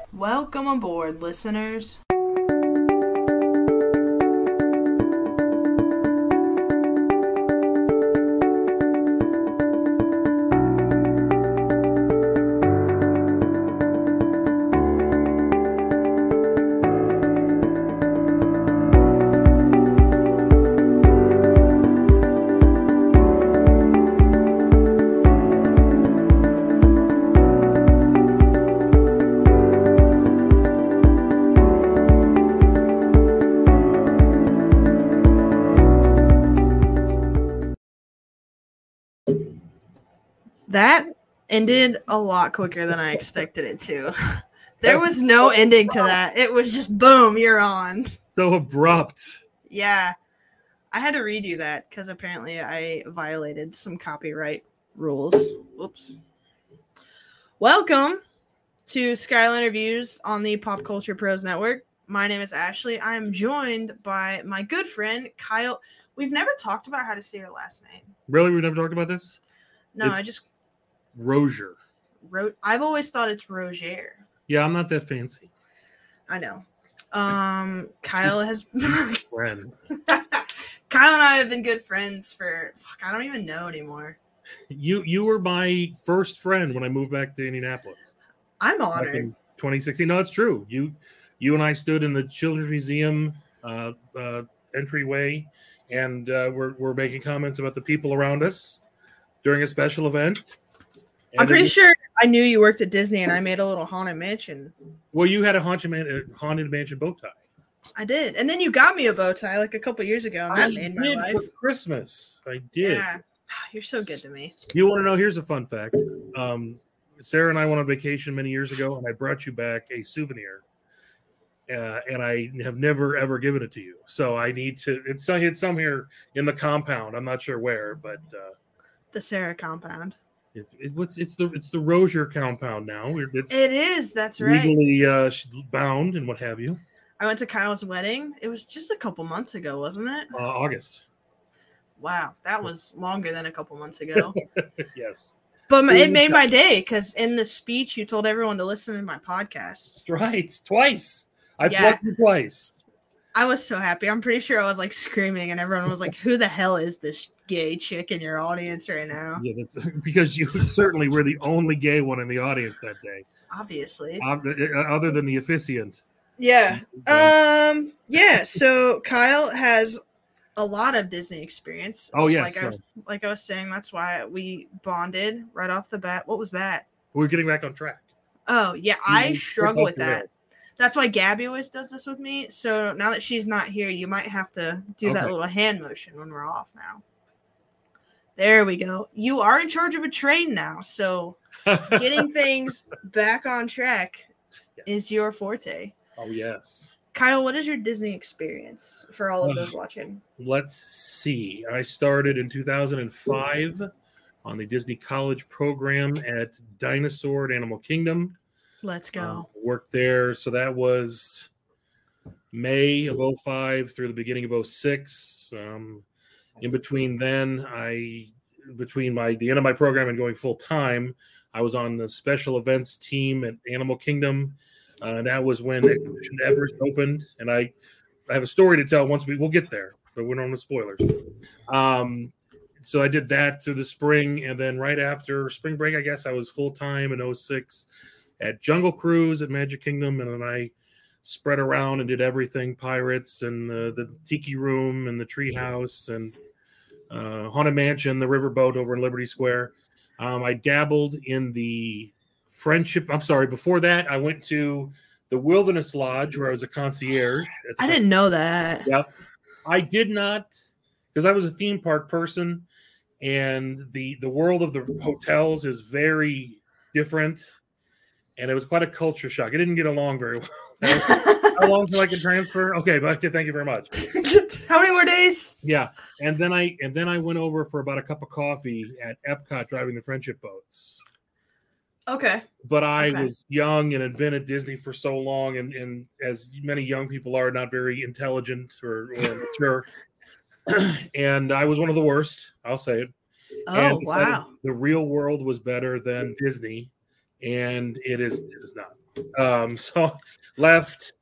Welcome aboard, listeners. That ended a lot quicker than I expected it to. There was no ending to that. It was just boom, you're on. So abrupt. Yeah. I had to redo that because apparently I violated some copyright rules. Whoops. Welcome to Skyline Reviews on the Pop Culture Pros Network. My name is Ashley. I am joined by my good friend, Kyle. We've never talked about how to say your last name. Really? We've never talked about this? No, It's Rozier. I've always thought it's Rozier. Yeah, I'm not that fancy. I know. Kyle has Friend. Kyle and I have been good friends for I don't even know anymore. You were my first friend when I moved back to Indianapolis. I'm Back honored. in 2016. No, it's true. You and I stood in the Children's Museum entryway, and we're making comments about the people around us during a special event. I'm pretty sure I knew you worked at Disney, and I made a little Haunted Mansion. Well, you had a Haunted Mansion bow tie. I did, and then you got me a bow tie like a couple years ago, and that made my life. For Christmas. I did. Yeah, you're so good to me. You want to know? Here's a fun fact. Sarah and I went on vacation many years ago, and I brought you back a souvenir, and I have never ever given it to you. So I need to. It's somewhere in the compound. I'm not sure where, but the Sarah compound. It's the Rozier compound now. It is. That's right. Legally bound and what have you. I went to Kyle's wedding. It was just a couple months ago, wasn't it? August. Wow, that was longer than a couple months ago. Yes. But it made my day because in the speech you told everyone to listen to my podcast. Right, twice. I plugged you twice. I was so happy. I'm pretty sure I was like screaming, and everyone was like, "Who the hell is this gay chick in your audience right now?" Yeah, that's because you certainly were the only gay one in the audience that day. Obviously, other than the officiant. Yeah. Yeah. So Kyle has a lot of Disney experience. Oh yes. Like I was saying, that's why we bonded right off the bat. What was that? We're getting back on track. Oh yeah, I struggle with that. That's why Gabby always does this with me. So now that she's not here, you might have to do that little hand motion when we're off now. There we go. You are in charge of a train now, so getting things back on track is your forte. Oh, yes. Kyle, what is your Disney experience for all of those watching? Let's see. I started in 2005 on the Disney College program at Dinosaur at Animal Kingdom. Let's go. Worked there. So that was May of 05 through the beginning of 06. In between then, the end of my program and going full time, I was on the special events team at Animal Kingdom. And that was when Expedition Everest opened. And I have a story to tell once we'll get there, but we're on the spoilers. So I did that through the spring. And then right after spring break, I guess I was full time in 06 at Jungle Cruise at Magic Kingdom. And then I spread around and did everything, Pirates and the Tiki Room and the Treehouse and Haunted Mansion, the Riverboat over in Liberty Square. I dabbled in the Friendship. I'm sorry. Before that, I went to the Wilderness Lodge where I was a concierge. I didn't know that. Yep. I did not, because I was a theme park person, and the world of the hotels is very different, and it was quite a culture shock. I didn't get along very well. How long till I can transfer? Okay, but thank you very much. How many more days? Yeah, and then I went over for about a cup of coffee at Epcot driving the Friendship boats. Okay. But I was young and had been at Disney for so long, and as many young people are, not very intelligent or mature. And I was one of the worst, I'll say it. Oh, wow. The real world was better than Disney, and it is not. So left,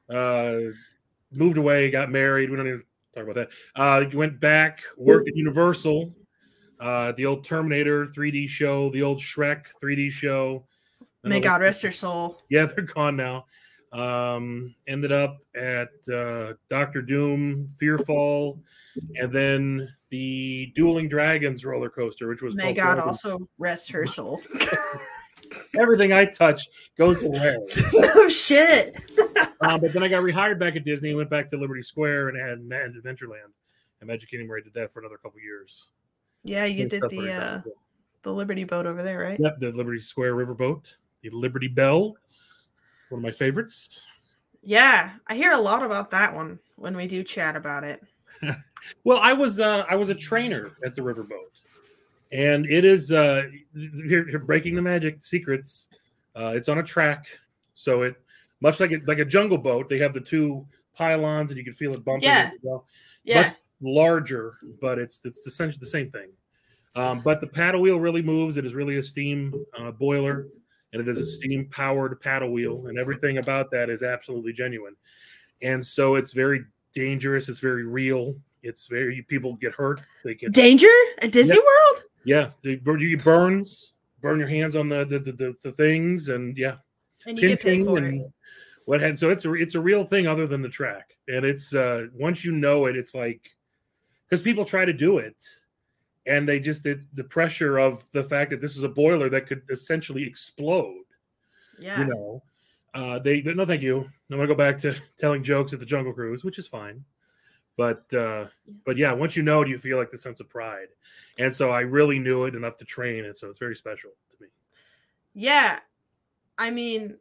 moved away, got married. We don't even talk about that. Went back, worked at Universal, the old Terminator 3D show, the old Shrek 3D show. May God rest her soul. Yeah, they're gone now. Ended up at Doctor Doom, Fearfall, and then the Dueling Dragons roller coaster, which was May God also rest her soul. Everything I touch goes away. Oh shit! But then I got rehired back at Disney and went back to Liberty Square and had Adventureland and Magic Kingdom, where I did that for another couple years. Yeah, you did the Liberty Boat over there, right? Yep, the Liberty Square Riverboat, the Liberty Bell, one of my favorites. Yeah, I hear a lot about that one when we do chat about it. Well, I was a trainer at the Riverboat, and it is here breaking the magic secrets. It's on a track, so it much like a jungle boat. They have the two pylons, and you can feel it bumping. Yeah, much larger, but it's essentially the same thing. But the paddle wheel really moves. It is really a steam boiler, and it is a steam powered paddle wheel, and everything about that is absolutely genuine. And so it's very dangerous. It's very real. It's very people get hurt. They get danger at Disney World. Yeah, you get burns, burn your hands on the things, and and you get paid for it. What had so it's a real thing other than the track, and it's once you know it, it's like because people try to do it, and they just the pressure of the fact that this is a boiler that could essentially explode. Yeah, they no thank you. I'm gonna go back to telling jokes at the Jungle Cruise, which is fine. But yeah, once you know it, you feel like the sense of pride. And so I really knew it enough to train it. So it's very special to me. Yeah. I mean,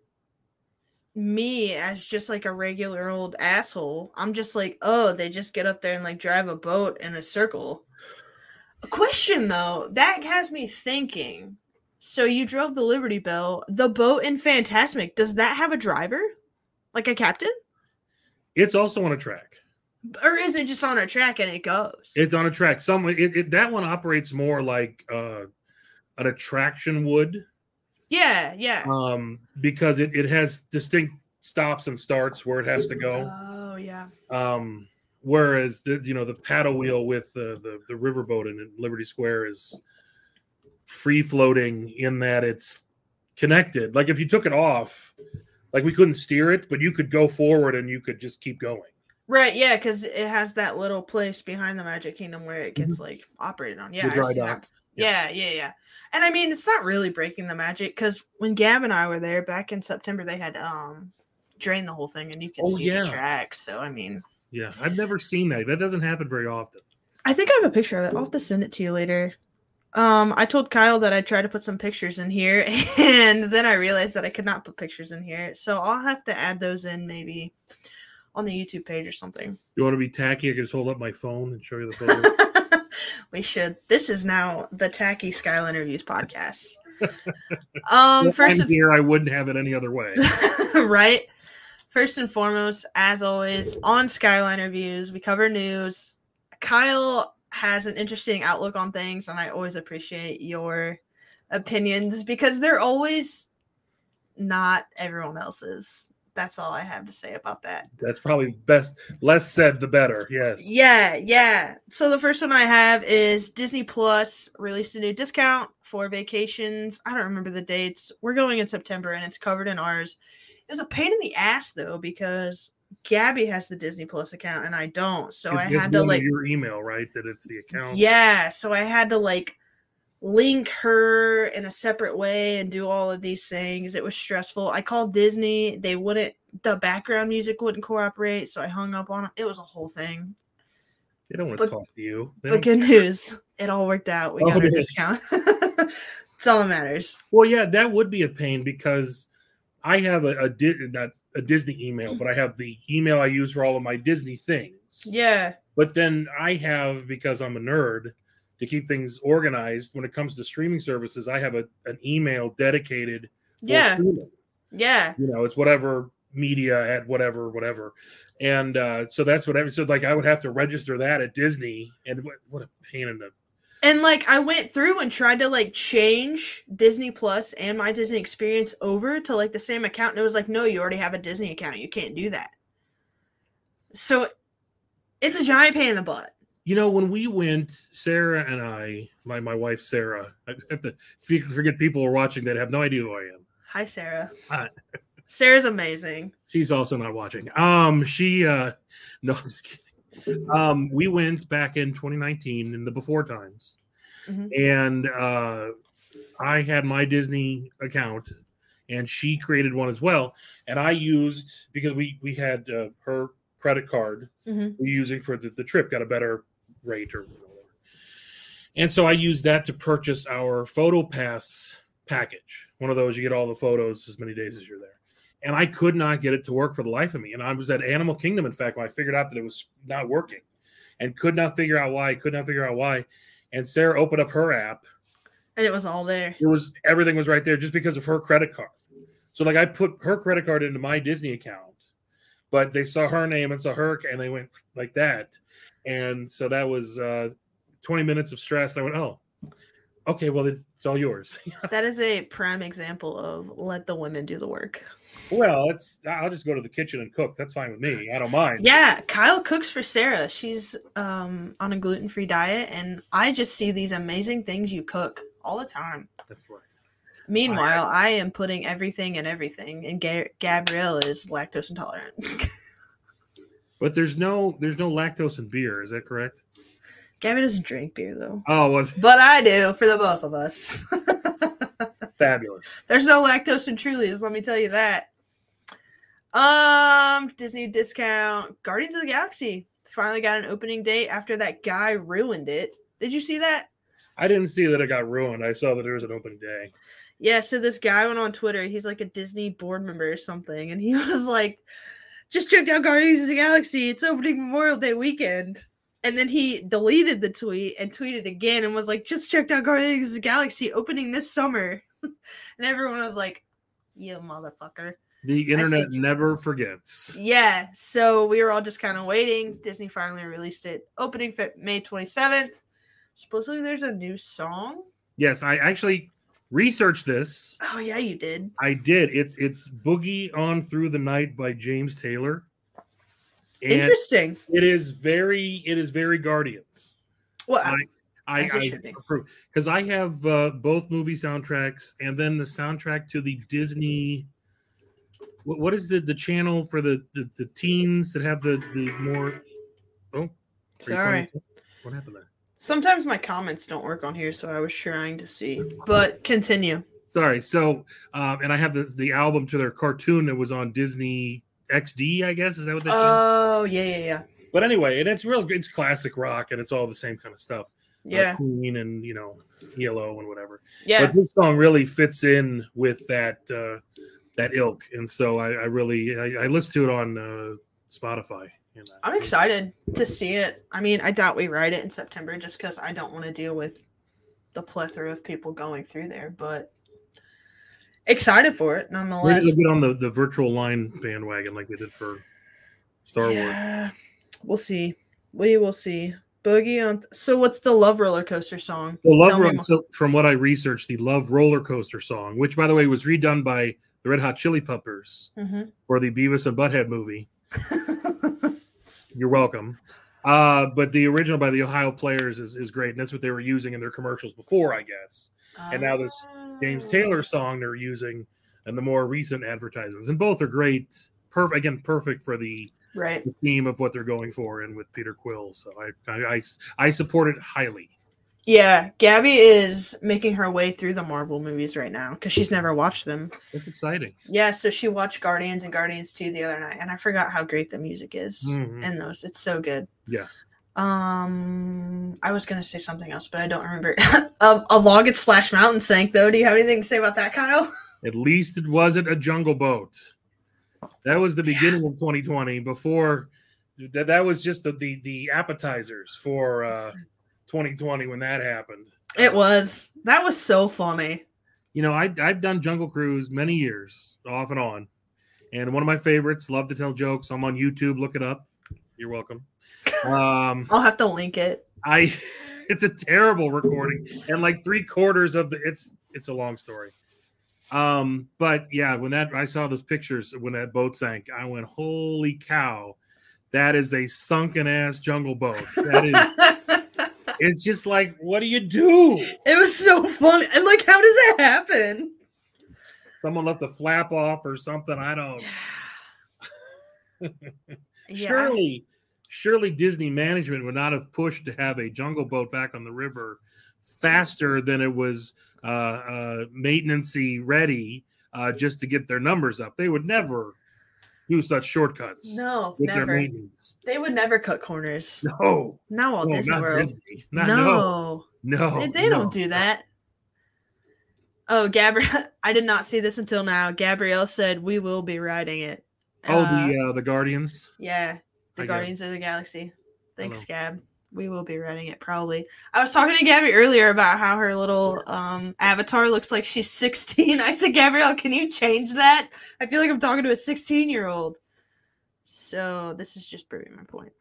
me as just like a regular old asshole, I'm just like, oh, they just get up there and like drive a boat in a circle. A question though, that has me thinking. So you drove the Liberty Bell, the boat in Fantasmic, does that have a driver? Like a captain? It's also on a track. Or is it just on a track and it goes? It's on a track. That one operates more like an attraction would. Yeah. Because it has distinct stops and starts where it has to go. Oh yeah. Whereas the paddle wheel with the riverboat in Liberty Square is free floating in that it's connected. Like if you took it off, like we couldn't steer it, but you could go forward and you could just keep going. Right, yeah, because it has that little place behind the Magic Kingdom where it gets like operated on. Yeah, I've seen that. Yeah. And I mean, it's not really breaking the magic because when Gab and I were there back in September, they had drained the whole thing and you can see the tracks. So I mean, yeah, I've never seen that. That doesn't happen very often. I think I have a picture of it. I'll have to send it to you later. I told Kyle that I'd try to put some pictures in here, and then I realized that I could not put pictures in here, so I'll have to add those in maybe on the YouTube page or something. You want to be tacky? I can just hold up my phone and show you the photo. We should. This is now the Tacky Skyline Reviews podcast. First here, I wouldn't have it any other way. Right? First and foremost, as always, on Skyline Reviews, we cover news. Kyle has an interesting outlook on things, and I always appreciate your opinions because they're always not everyone else's. That's all I have to say about that. That's probably best. Less said, the better. Yes. Yeah. So the first one I have is Disney Plus released a new discount for vacations. I don't remember the dates. We're going in September, and it's covered in ours. It was a pain in the ass, though, because Gabby has the Disney Plus account, and I don't. So I had to, like... your email, right? That it's the account? Yeah. So I had to, like, link her in a separate way and do all of these things. It was stressful. I called Disney. They wouldn't, the background music wouldn't cooperate, so I hung up on it. It was a whole thing. They don't want to talk to you. But good news. It all worked out. We got a discount. That's all that matters. Well, yeah, that would be a pain because I have not a Disney email, but I have the email I use for all of my Disney things. Yeah. But then I have, because I'm a nerd, to keep things organized when it comes to streaming services, I have an email dedicated for streaming. Yeah. It's whatever media at whatever. And so that's whatever. So like I would have to register that at Disney, and what a pain in the And like I went through and tried to like change Disney Plus and my Disney Experience over to like the same account, and it was like, no, you already have a Disney account. You can't do that. So it's a giant pain in the butt. You know, when we went, Sarah and I, my wife Sarah, I have to forget people are watching that have no idea who I am. Hi, Sarah. Hi. Sarah's amazing. She's also not watching. No, I'm just kidding. We went back in 2019 in the before times, and I had my Disney account, and she created one as well. And I used, because we had her credit card we were using for the trip, got a better rate or whatever. And so I used that to purchase our Photo Pass package. One of those, you get all the photos as many days as you're there. And I could not get it to work for the life of me. And I was at Animal Kingdom, in fact, when I figured out that it was not working and could not figure out why. And Sarah opened up her app. And it was all there. Everything was right there just because of her credit card. So like I put her credit card into my Disney account, but they saw her name and saw her, and they went like that. And so that was 20 minutes of stress. And I went, oh, okay, well, it's all yours. That is a prime example of let the women do the work. Well, I'll just go to the kitchen and cook. That's fine with me. I don't mind. Yeah, Kyle cooks for Sarah. She's on a gluten-free diet, and I just see these amazing things you cook all the time. That's right. Meanwhile, I am putting everything in everything, and Gabrielle is lactose intolerant. But there's no lactose in beer. Is that correct? Gabby doesn't drink beer, though. Oh, well, but I do, for the both of us. Fabulous. There's no lactose in Trulies, let me tell you that. Disney discount. Guardians of the Galaxy finally got an opening date after that guy ruined it. Did you see that? I didn't see that it got ruined. I saw that there was an opening day. Yeah, so this guy went on Twitter. He's like a Disney board member or something, and he was like, just checked out Guardians of the Galaxy. It's opening Memorial Day weekend. And then he deleted the tweet and tweeted again and was like, just checked out Guardians of the Galaxy opening this summer. And everyone was like, you motherfucker. The internet never forgets. Yeah, so we were all just kind of waiting. Disney finally released it. Opening May 27th. Supposedly there's a new song. Yes, I actually researched this. Oh, yeah, you did. I did. It's Boogie On Through the Night by James Taylor. And interesting. It is very Guardians. Well, I approve, because I have both movie soundtracks and then the soundtrack to the Disney. What is the channel for the teens that have the more? Oh, sorry. What happened there? Sometimes my comments don't work on here, so I was trying to see. But continue. Sorry. So, and I have the album to their cartoon that was on Disney XD, I guess. Is that what they? Oh, yeah. But anyway, and it's classic rock, and it's all the same kind of stuff. Yeah. Queen and Yellow and whatever. Yeah. But this song really fits in with that ilk, and so I listened to it on Spotify. I'm excited to see it. I mean, I doubt we write it in September just because I don't want to deal with the plethora of people going through there, but excited for it nonetheless. Maybe they'll get on the virtual line bandwagon like they did for Star Wars. We'll see. We will see. Boogie on. So, what's the Love Roller Coaster song? So, from what I researched, the Love Roller Coaster song, which by the way was redone by the Red Hot Chili Peppers for the Beavis and Butthead movie. You're welcome. But the original by the Ohio Players is great, and that's what they were using in their commercials before, I guess. And now this James Taylor song they're using in the more recent advertisements, and both are great. Perfect for the theme of what they're going for, and with Peter Quill. So I support it highly. Yeah, Gabby is making her way through the Marvel movies right now because she's never watched them. It's exciting. Yeah, so she watched Guardians and Guardians 2 the other night, and I forgot how great the music is in those. It's so good. Yeah. I was gonna say something else, but I don't remember. A log at Splash Mountain sank, though. Do you have anything to say about that, Kyle? At least it wasn't a jungle boat. That was the beginning of 2020. Before that was just the appetizers for 2020 when that happened. It was. That was so funny. I've done Jungle Cruise many years, off and on. And one of my favorites, love to tell jokes. I'm on YouTube. Look it up. You're welcome. I'll have to link it. It's a terrible recording, and like 3/4 of it's a long story. But yeah, when I saw those pictures when that boat sank, I went, holy cow, that is a sunken ass jungle boat. That is. It's just like, what do you do? It was so funny, and like, how does that happen? Someone left a flap off or something. I don't. Yeah. Surely Disney management would not have pushed to have a jungle boat back on the river faster than it was maintenance-y ready just to get their numbers up. They would never do such shortcuts. No, with never. Their maintenance. They would never cut corners. No. Not Walt Disney World. Disney. No. They don't do that. Oh, Gabrielle, I did not see this until now. Gabrielle said we will be riding it. The Guardians? Yeah. The Guardians of the Galaxy. Thanks, Gab. We will be writing it probably. I was talking to Gabby earlier about how her little avatar looks like she's 16. I said, Gabrielle, can you change that? I feel like I'm talking to a 16-year-old. So this is just proving my point.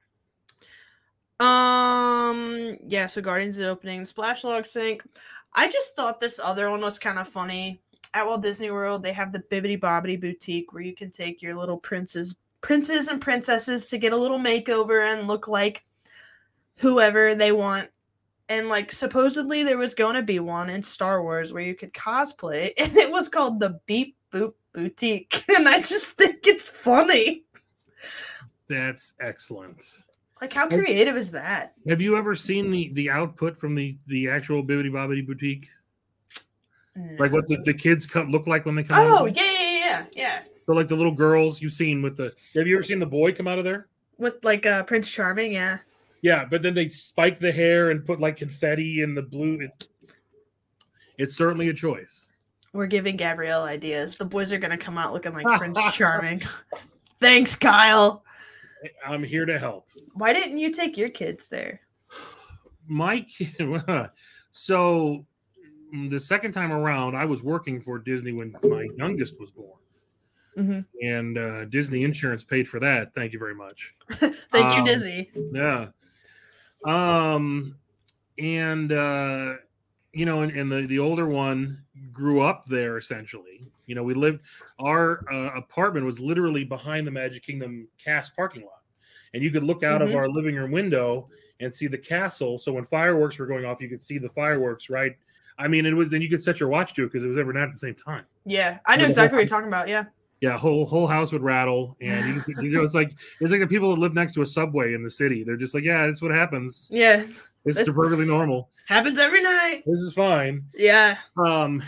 Yeah, so Guardians is opening. Splash Log Sync. I just thought this other one was kind of funny. At Walt Disney World, they have the Bibbidi Bobbidi Boutique where you can take your little princes and princesses to get a little makeover and look like whoever they want. And like supposedly there was going to be one in Star Wars where you could cosplay, and it was called the Beep Boop Boutique. And I just think it's funny. That's excellent. Like, how creative is that? Have you ever seen the output from the actual Bibbidi Bobbidi Boutique? No. Like what the kids look like when they come out? Oh, yeah. So like the little girls you've seen with the... Have you ever seen the boy come out of there? With like Prince Charming, yeah. Yeah, but then they spike the hair and put like confetti in the blue. It's certainly a choice. We're giving Gabrielle ideas. The boys are going to come out looking like Prince Charming. Thanks, Kyle. I'm here to help. Why didn't you take your kids there? My kid... So the second time around, I was working for Disney when my youngest was born. Mm-hmm. And Disney Insurance paid for that. Thank you very much. Thank you, Disney. Yeah. And the older one grew up there essentially. You know, our apartment was literally behind the Magic Kingdom cast parking lot. And you could look out of our living room window and see the castle. So when fireworks were going off, you could see the fireworks, right? I mean, then you could set your watch to it because it was every night at the same time. Yeah, I know exactly what you're talking about. Yeah. Yeah, whole house would rattle, and it's like the people that live next to a subway in the city. They're just like, yeah, that's what happens. Yeah, it's perfectly normal. Happens every night. This is fine. Yeah. So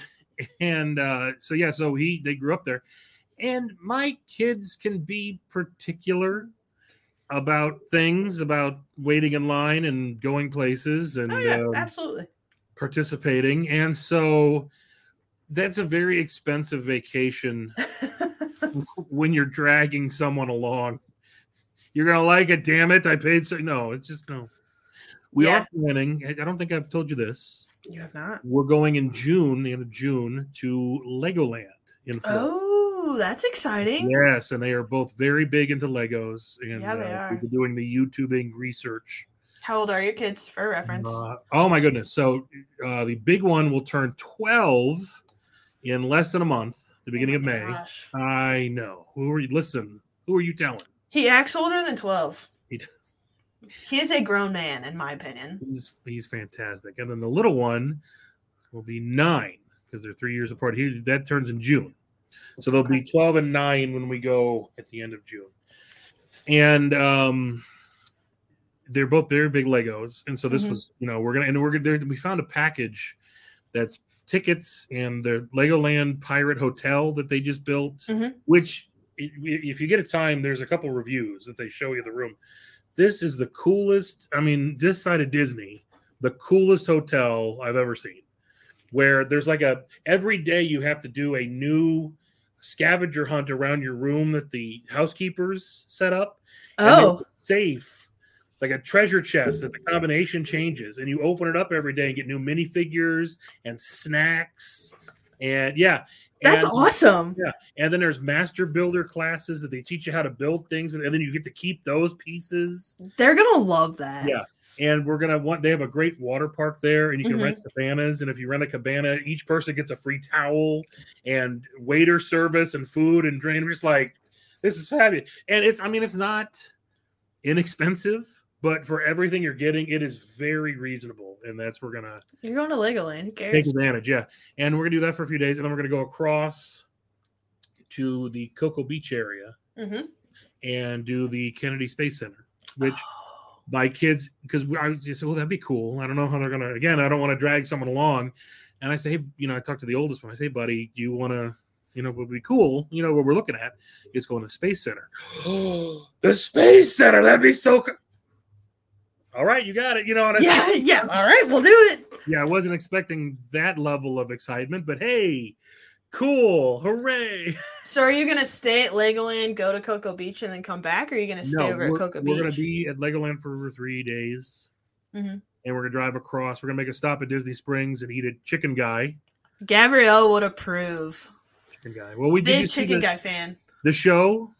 they grew up there, and my kids can be particular about things, about waiting in line and going places, and absolutely participating, and so that's a very expensive vacation. When you're dragging someone along, you're gonna like it. Damn it! I paid so. No, it's just no. We are planning. I don't think I've told you this. You have not. We're going in June, the end of June, to Legoland in Florida. Oh, that's exciting. Yes, and they are both very big into Legos, and they are. we've been doing the YouTubing research. How old are your kids, for reference? Oh my goodness! So the big one will turn 12 in less than a month. The beginning of May. Gosh. I know. Who are you telling? He acts older than 12. He does. He is a grown man, in my opinion. He's fantastic. And then the little one will be 9 because they're 3 years apart. That turns in June. So they'll be 12 and 9 when we go at the end of June. And they're both very big Legos. And so this was, we found a package that's tickets and the Legoland Pirate Hotel that they just built, which if you get a time, there's a couple reviews that they show you the room. This is the coolest. I mean, this side of Disney, the coolest hotel I've ever seen, where there's like every day you have to do a new scavenger hunt around your room that the housekeepers set up. Oh, safe. Like a treasure chest that the combination changes, and you open it up every day and get new minifigures and snacks. And that's awesome. Yeah. And then there's master builder classes that they teach you how to build things, and then you get to keep those pieces. They're going to love that. Yeah. And they have a great water park there, and you can Mhm. rent cabanas. And if you rent a cabana, each person gets a free towel and waiter service and food and drink. I'm just like, this is fabulous. And it's not inexpensive, but for everything you're getting, it is very reasonable. And that's You're going to Legoland. Who take cares? advantage. Yeah. And we're gonna do that for a few days, and then we're gonna go across to the Cocoa Beach area Mhm. and do the Kennedy Space Center, which my kids, because I just said, well, that'd be cool. I don't know how they're gonna. Again, I don't want to drag someone along. And I say, hey, I talked to the oldest one. I say, buddy, do you want to? What would be cool? What we're looking at is going to the Space Center. The Space Center, that'd be so cool. All right, you got it. Yeah. All right, we'll do it. Yeah, I wasn't expecting that level of excitement, but hey, cool, hooray! So, are you gonna stay at Legoland, go to Cocoa Beach, and then come back, or are you gonna stay over at Cocoa Beach? We're gonna be at Legoland for 3 days, and we're gonna drive across. We're gonna make a stop at Disney Springs and eat at Chicken Guy. Gabrielle would approve. Chicken Guy. Well, we big Chicken Guy fan. The show,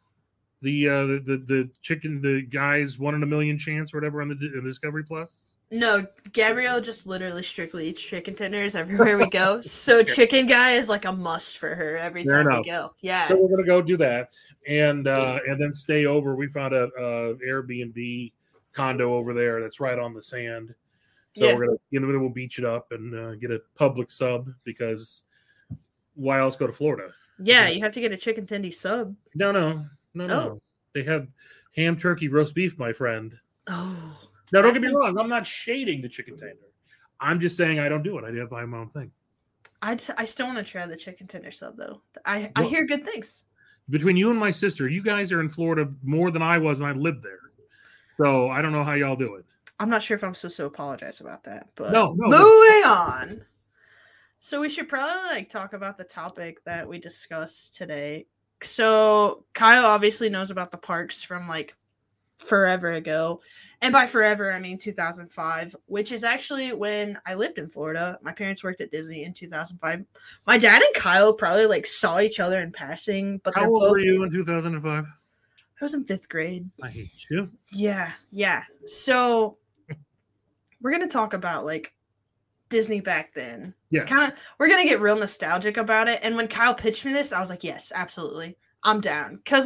the chicken, the guy's 1 in a million chance or whatever on the Discovery Plus. No, Gabrielle just literally strictly eats chicken tenders everywhere we go. So Chicken Guy is like a must for her every time we go. Yeah. So we're gonna go do that and then stay over. We found a Airbnb condo over there that's right on the sand. So we're gonna we'll beach it up and get a public sub, because why else go to Florida? Yeah, you have to get a chicken tendy sub. No. They have ham, turkey, roast beef, my friend. Oh. Now, don't get me wrong. I'm not shading the chicken tender. I'm just saying I don't do it. I have my own thing. I still want to try the chicken tender sub, though. I hear good things. Between you and my sister, you guys are in Florida more than I was, and I lived there. So I don't know how y'all do it. I'm not sure if I'm supposed to apologize about that. But no. Moving on. So we should probably talk about the topic that we discussed today. So Kyle obviously knows about the parks from forever ago. And by forever, I mean 2005, which is actually when I lived in Florida. My parents worked at Disney in 2005. My dad and Kyle probably saw each other in passing. But how old were you in 2005? I was in 5th grade. I hate you. Yeah. So we're going to talk about Disney back then. Yes. We're going to get real nostalgic about it. And when Kyle pitched me this, I was like, yes, absolutely. I'm down. Because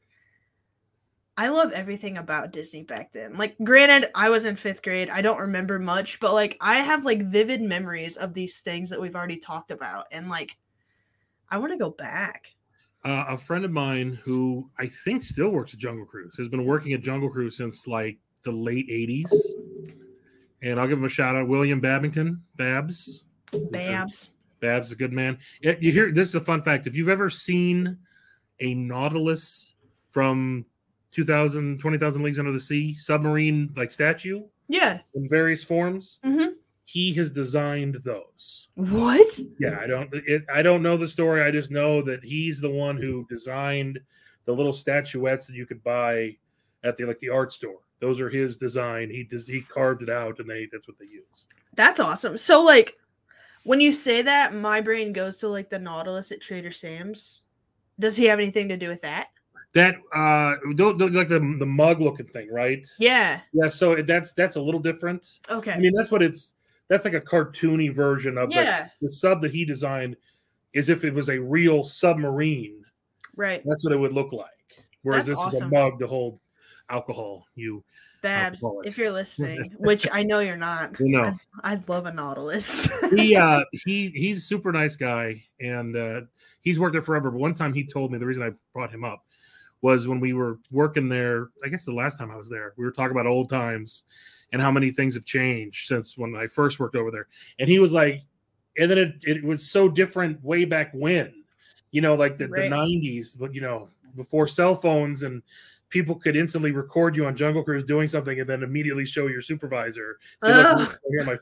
I love everything about Disney back then. Granted, I was in 5th grade. I don't remember much, but I have vivid memories of these things that we've already talked about. And I want to go back. A friend of mine who I think still works at Jungle Cruise has been working at Jungle Cruise since the late 80s. And I'll give him a shout out. William Babington, Babs. Babs is a good man. You hear, this is a fun fact. If you've ever seen a Nautilus from 20,000 Leagues Under the Sea submarine statue, in various forms, he has designed those. What? Yeah, I don't know the story. I just know that he's the one who designed the little statuettes that you could buy at the art store. Those are his design. He carved it out, and that's what they use. That's awesome. So when you say that, my brain goes to the Nautilus at Trader Sam's. Does he have anything to do with that? That the mug looking thing, right? Yeah. Yeah. So that's a little different. Okay. I mean, that's like a cartoony version of the sub that he designed, is if it was a real submarine. Right. That's what it would look like. Whereas that's this awesome. is a mug to hold alcohol. Babs, if you're listening, which I know you're not. No. I'd love a Nautilus. He's a super nice guy, and he's worked there forever. But one time he told me, the reason I brought him up was when we were working there, I guess the last time I was there, we were talking about old times and how many things have changed since when I first worked over there. And he was like, and then it was so different way back when, the 90s, but before cell phones, and people could instantly record you on Jungle Cruise doing something and then immediately show your supervisor. So here on my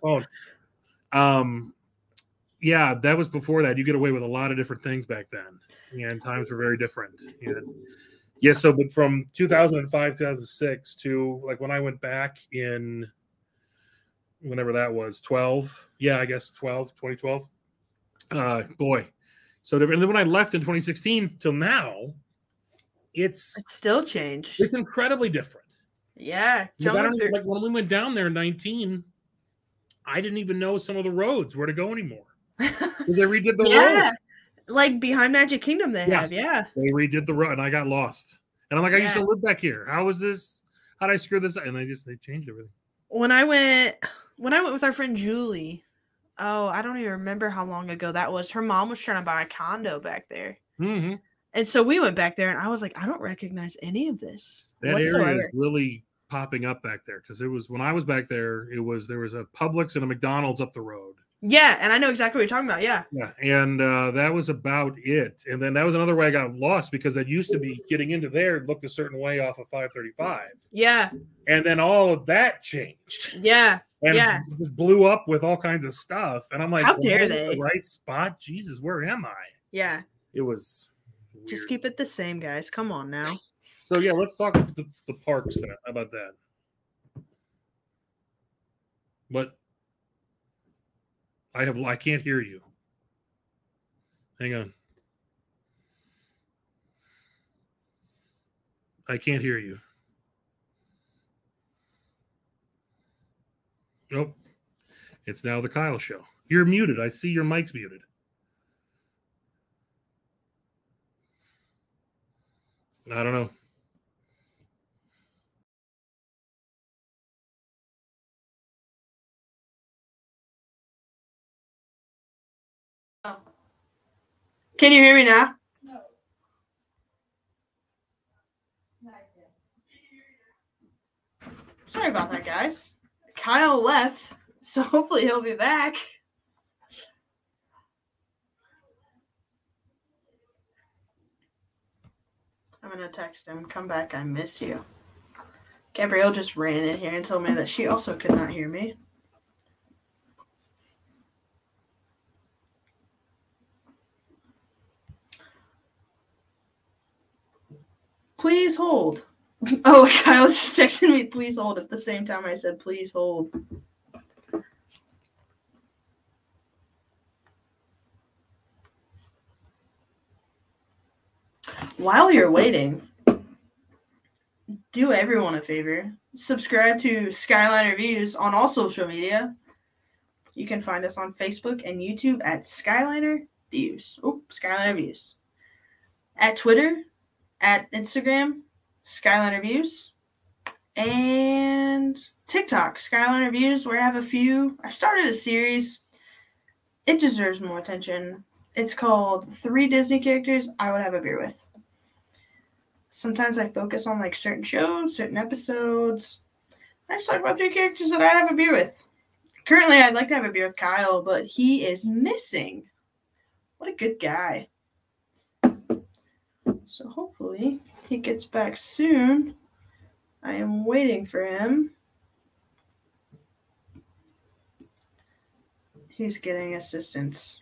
phone. Yeah, that was before that. You get away with a lot of different things back then, and times were very different. And so but from 2005, 2006 to when I went back in whenever that was, 12. Yeah, I guess 2012. Boy. So and then when I left in 2016 till now, it's still changed. It's incredibly different. Yeah, But I don't even, like when we went down there in 19, I didn't even know some of the roads where to go anymore. Because they redid the road. Like behind Magic Kingdom they have, yeah. They redid the road and I got lost. And I'm like, I used to live back here. How was this? How did I screw this up? And they changed everything. When I went with our friend Julie, I don't even remember how long ago that was. Her mom was trying to buy a condo back there. Mm-hmm. And so we went back there and I was like, I don't recognize any of this. That area is really popping up back there because it was when I was back there, there was a Publix and a McDonald's up the road. Yeah, and I know exactly what you're talking about. Yeah. Yeah, and that was about it. And then that was another way I got lost because it used to be getting into there looked a certain way off of 535. Yeah. And then all of that changed. Yeah. And it just blew up with all kinds of stuff. And I'm like, how dare they? The right spot? Jesus, where am I? Yeah. It was weird. Just keep it the same, guys. Come on now. So yeah, let's talk about the parks then. How about that? But I can't hear you. Hang on. I can't hear you. Nope. It's now the Kyle Show. You're muted. I see your mic's muted. I don't know. Can you hear me now? No. Sorry about that, guys. Kyle left, so hopefully he'll be back. I'm going to text him. Come back. I miss you. Gabrielle just ran in here and told me that she also could not hear me. Please hold. Oh, Kyle just texted me, please hold, at the same time I said, please hold. While you're waiting, do everyone a favor. Subscribe to Skyliner Views on all social media. You can find us on Facebook and YouTube at Skyliner Views. Skyliner Views. At Twitter, at Instagram, Skyliner Views. And TikTok, Skyliner Views, where I have I started a series. It deserves more attention. It's called 3 Disney Characters I Would Have a Beer With. Sometimes I focus on like certain shows, certain episodes. I just talk about 3 characters that I'd have a beer with. Currently, I'd like to have a beer with Kyle, but he is missing. What a good guy. So hopefully he gets back soon. I am waiting for him. He's getting assistance.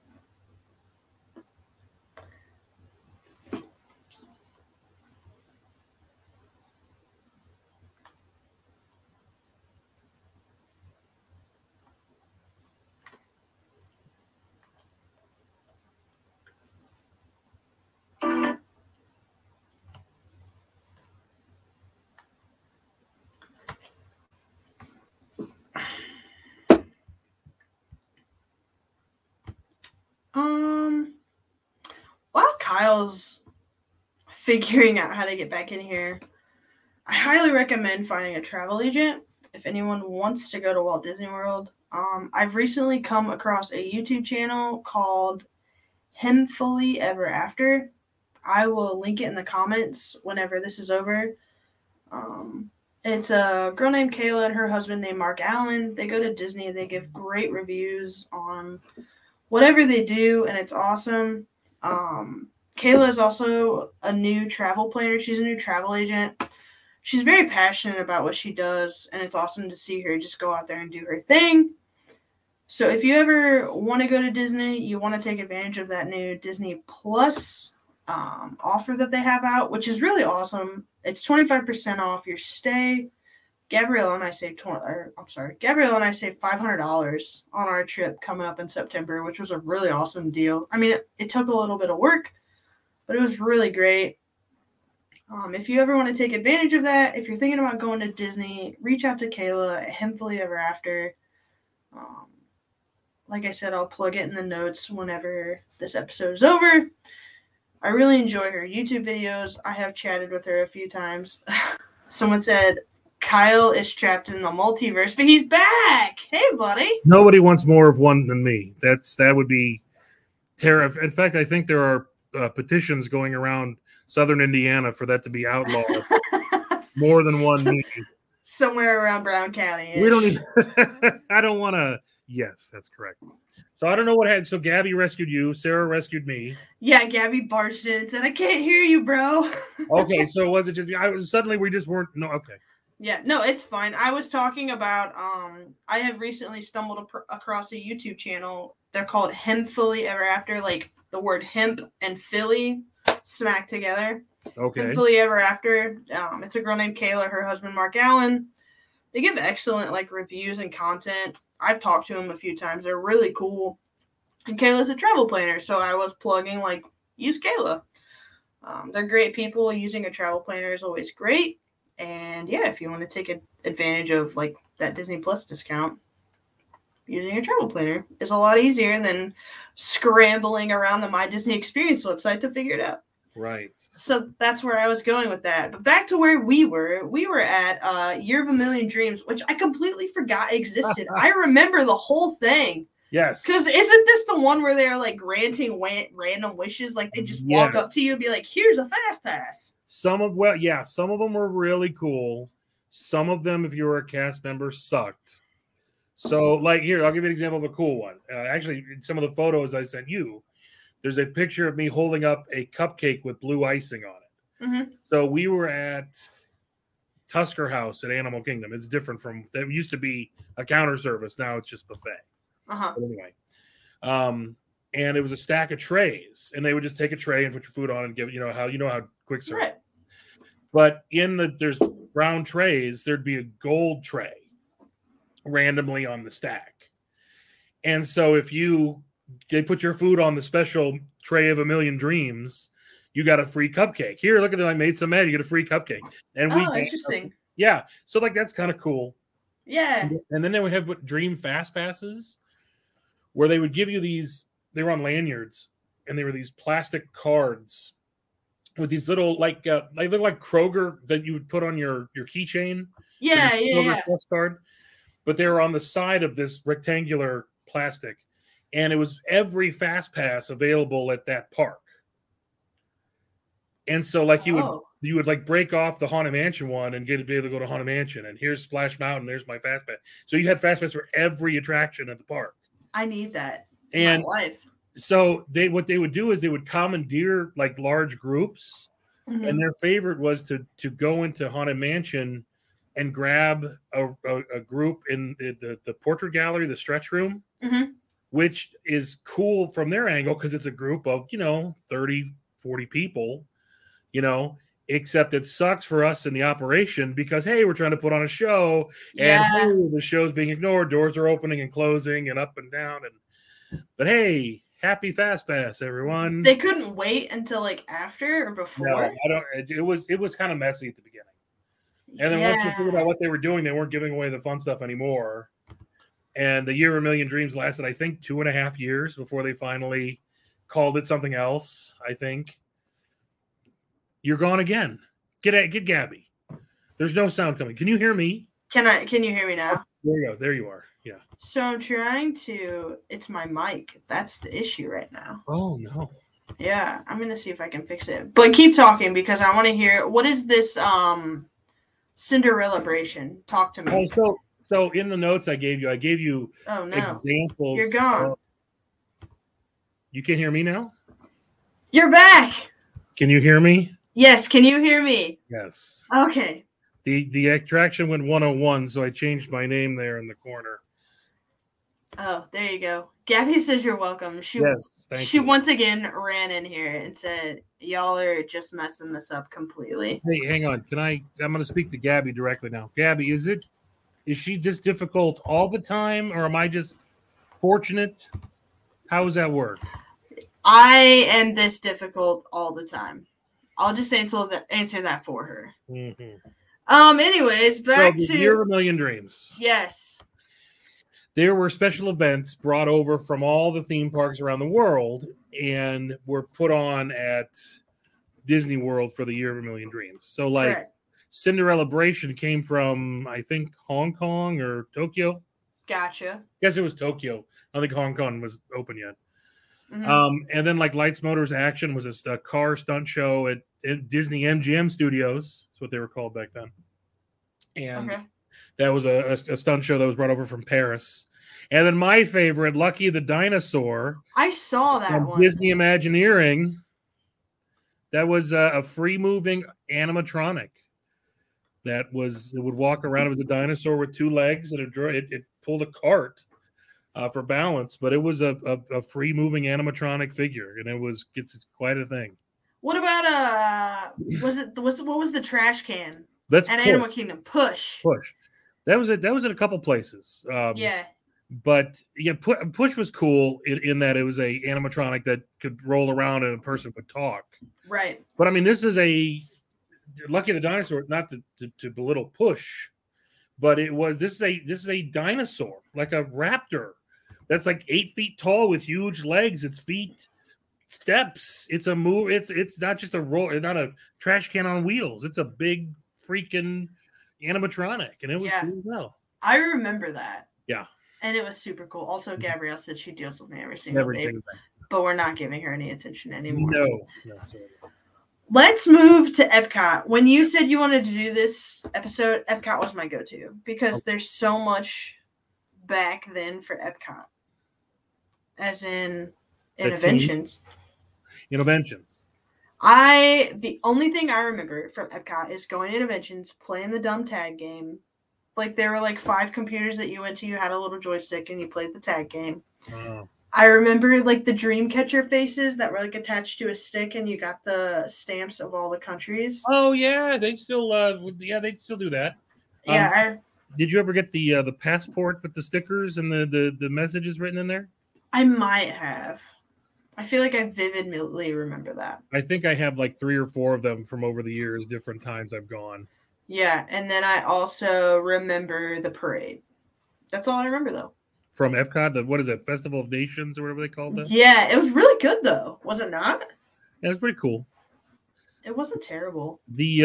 While Kyle's figuring out how to get back in here, I highly recommend finding a travel agent if anyone wants to go to Walt Disney World. I've recently come across a YouTube channel called Himfully Ever After. I will link it in the comments whenever this is over. It's a girl named Kayla and her husband named Mark Allen. They go to Disney. They give great reviews on whatever they do, and it's awesome. Kayla is also a new travel planner. She's a new travel agent. She's very passionate about what she does, and it's awesome to see her just go out there and do her thing. So if you ever want to go to Disney, you want to take advantage of that new Disney Plus offer that they have out, which is really awesome. It's 25% off your stay. Gabrielle and I saved $500 on our trip coming up in September, which was a really awesome deal. I mean, it took a little bit of work, but it was really great. If you ever want to take advantage of that, if you're thinking about going to Disney, reach out to Kayla at Hempfully Ever After. Like I said, I'll plug it in the notes whenever this episode is over. I really enjoy her YouTube videos. I have chatted with her a few times. Someone said Kyle is trapped in the multiverse, but he's back. Hey, buddy. Nobody wants more of one than me. That would be terrible. In fact, I think there are petitions going around Southern Indiana for that to be outlawed. More than one me. Somewhere around Brown County. We don't need. I don't want to. Yes, that's correct. So I don't know what had. So Gabby rescued you. Sarah rescued me. Yeah, Gabby barged in and said, "I can't hear you, bro." Okay, so was it just? Suddenly we just weren't. No, okay. Yeah, no, it's fine. I was talking about. I have recently stumbled across a YouTube channel. They're called Hempfully Ever After, like the word hemp and Philly smacked together. Okay. Hempfully Ever After. It's a girl named Kayla, her husband Mark Allen. They give excellent like reviews and content. I've talked to them a few times. They're really cool. And Kayla's a travel planner, so I was plugging like use Kayla. They're great people. Using a travel planner is always great. And yeah, if you want to take advantage of like that Disney Plus discount, using a travel planner is a lot easier than scrambling around the My Disney Experience website to figure it out. Right. So that's where I was going with that. But back to where we were. We were at Year of a Million Dreams, which I completely forgot existed. I remember the whole thing. Yes. Because isn't this the one where they're like granting random wishes? Like they just walk up to you and be like, "Here's a fast pass." Some of them were really cool. Some of them, if you were a cast member, sucked. So, like here, I'll give you an example of a cool one. Actually, in some of the photos I sent you, there's a picture of me holding up a cupcake with blue icing on it. Mm-hmm. So we were at Tusker House at Animal Kingdom. It's different from that. Used to be a counter service. Now it's just buffet. Uh-huh. But anyway, and it was a stack of trays, and they would just take a tray and put your food on and give it. You know how quick serve. Right. But there's brown trays. There'd be a gold tray randomly on the stack, and so if they put your food on the special tray of a million dreams, you got a free cupcake. Here, look at it. I made some mad. You get a free cupcake. And interesting. Yeah. So like, that's kind of cool. Yeah. And then they would have Dream Fast Passes where they would give you these, they were on lanyards and they were these plastic cards with these little, like, they look like Kroger that you would put on your keychain. Yeah. Yeah. Plus card. But they were on the side of this rectangular plastic. And it was every Fast Pass available at that park. And so, like, you would like break off the Haunted Mansion one and be able to go to Haunted Mansion. And here's Splash Mountain. There's my Fast Pass. So you had Fast Pass for every attraction at the park. I need that in my life. So what they would do is they would commandeer like large groups, and their favorite was to go into Haunted Mansion and grab a group in the portrait gallery, the stretch room. Mm-hmm. Which is cool from their angle because it's a group of, 30, 40 people, except it sucks for us in the operation because, hey, we're trying to put on a show and the show's being ignored. Doors are opening and closing and up and down. But hey, happy Fast Pass, everyone. They couldn't wait until like after or before? No, I don't. It was kind of messy at the beginning. And then once they figured out what they were doing, they weren't giving away the fun stuff anymore. And the Year of a Million Dreams lasted, I think, 2.5 years before they finally called it something else, I think. You're gone again. Get Gabby. There's no sound coming. Can you hear me? Can you hear me now? There you go. There you are. Yeah. So I'm trying to, it's my mic. That's the issue right now. Oh, no. Yeah. I'm going to see if I can fix it. But keep talking because I want to hear, what is this Cinderella-bration? Talk to me. So in the notes I gave you examples. You're gone. You can hear me now? You're back. Can you hear me? Yes. Can you hear me? Yes. Okay. The attraction went 101, so I changed my name there in the corner. Oh, there you go. Gabby says you're welcome. She once again ran in here and said, y'all are just messing this up completely. Hey, hang on. I'm going to speak to Gabby directly now. Gabby, is she this difficult all the time, or am I just fortunate? How does that work? I am this difficult all the time. I'll just answer that for her. Mm-hmm. Anyways, back the to Year of a Million Dreams. Yes. There were special events brought over from all the theme parks around the world and were put on at Disney World for the Year of a Million Dreams. So, like, correct. Cinderellabration came from, I think, Hong Kong or Tokyo. Gotcha. Guess it was Tokyo. I don't think Hong Kong was open yet. Mm-hmm. And then, like, Lights, Motors, Action was a car stunt show at Disney MGM Studios. That's what they were called back then. And that was a stunt show that was brought over from Paris. And then my favorite, Lucky the Dinosaur. I saw that one. Disney Imagineering. That was a free-moving animatronic that would walk around. It was a dinosaur with two legs, and it pulled a cart for balance. But it was a free-moving animatronic figure, and it's quite a thing. What about what was the trash can? That's at Animal Kingdom. Push. That was at a couple places. Yeah. But yeah, Push was cool in that it was a animatronic that could roll around and a person could talk. Right. But I mean, this is a Lucky the Dinosaur, not to belittle Push, but this is a dinosaur, like a raptor, that's like 8 feet tall with huge legs. Its feet steps. It's a move. It's not just a roll. It's not a trash can on wheels. It's a big freaking animatronic, and it was cool. Well, I remember that. Yeah. And it was super cool. Also, Gabrielle said she deals with me every single day, but we're not giving her any attention anymore. No. Let's move to Epcot. When you said you wanted to do this episode, Epcot was my go-to because there's so much back then for Epcot, as in Innoventions. Innoventions. The only thing I remember from Epcot is going to Innoventions, playing the dumb tag game. Like, there were like 5 computers that you went to. You had a little joystick and you played the tag game. Oh. I remember like the dream catcher faces that were like attached to a stick, and you got the stamps of all the countries. Oh yeah, they still do that. Yeah. Did you ever get the passport with the stickers and the messages written in there? I might have. I feel like I vividly remember that. I think I have like 3 or 4 of them from over the years, different times I've gone. Yeah, and then I also remember the parade. That's all I remember, though. From Epcot, what is it, Festival of Nations or whatever they called that? Yeah, it was really good, though. Was it not? Yeah, it was pretty cool. It wasn't terrible. The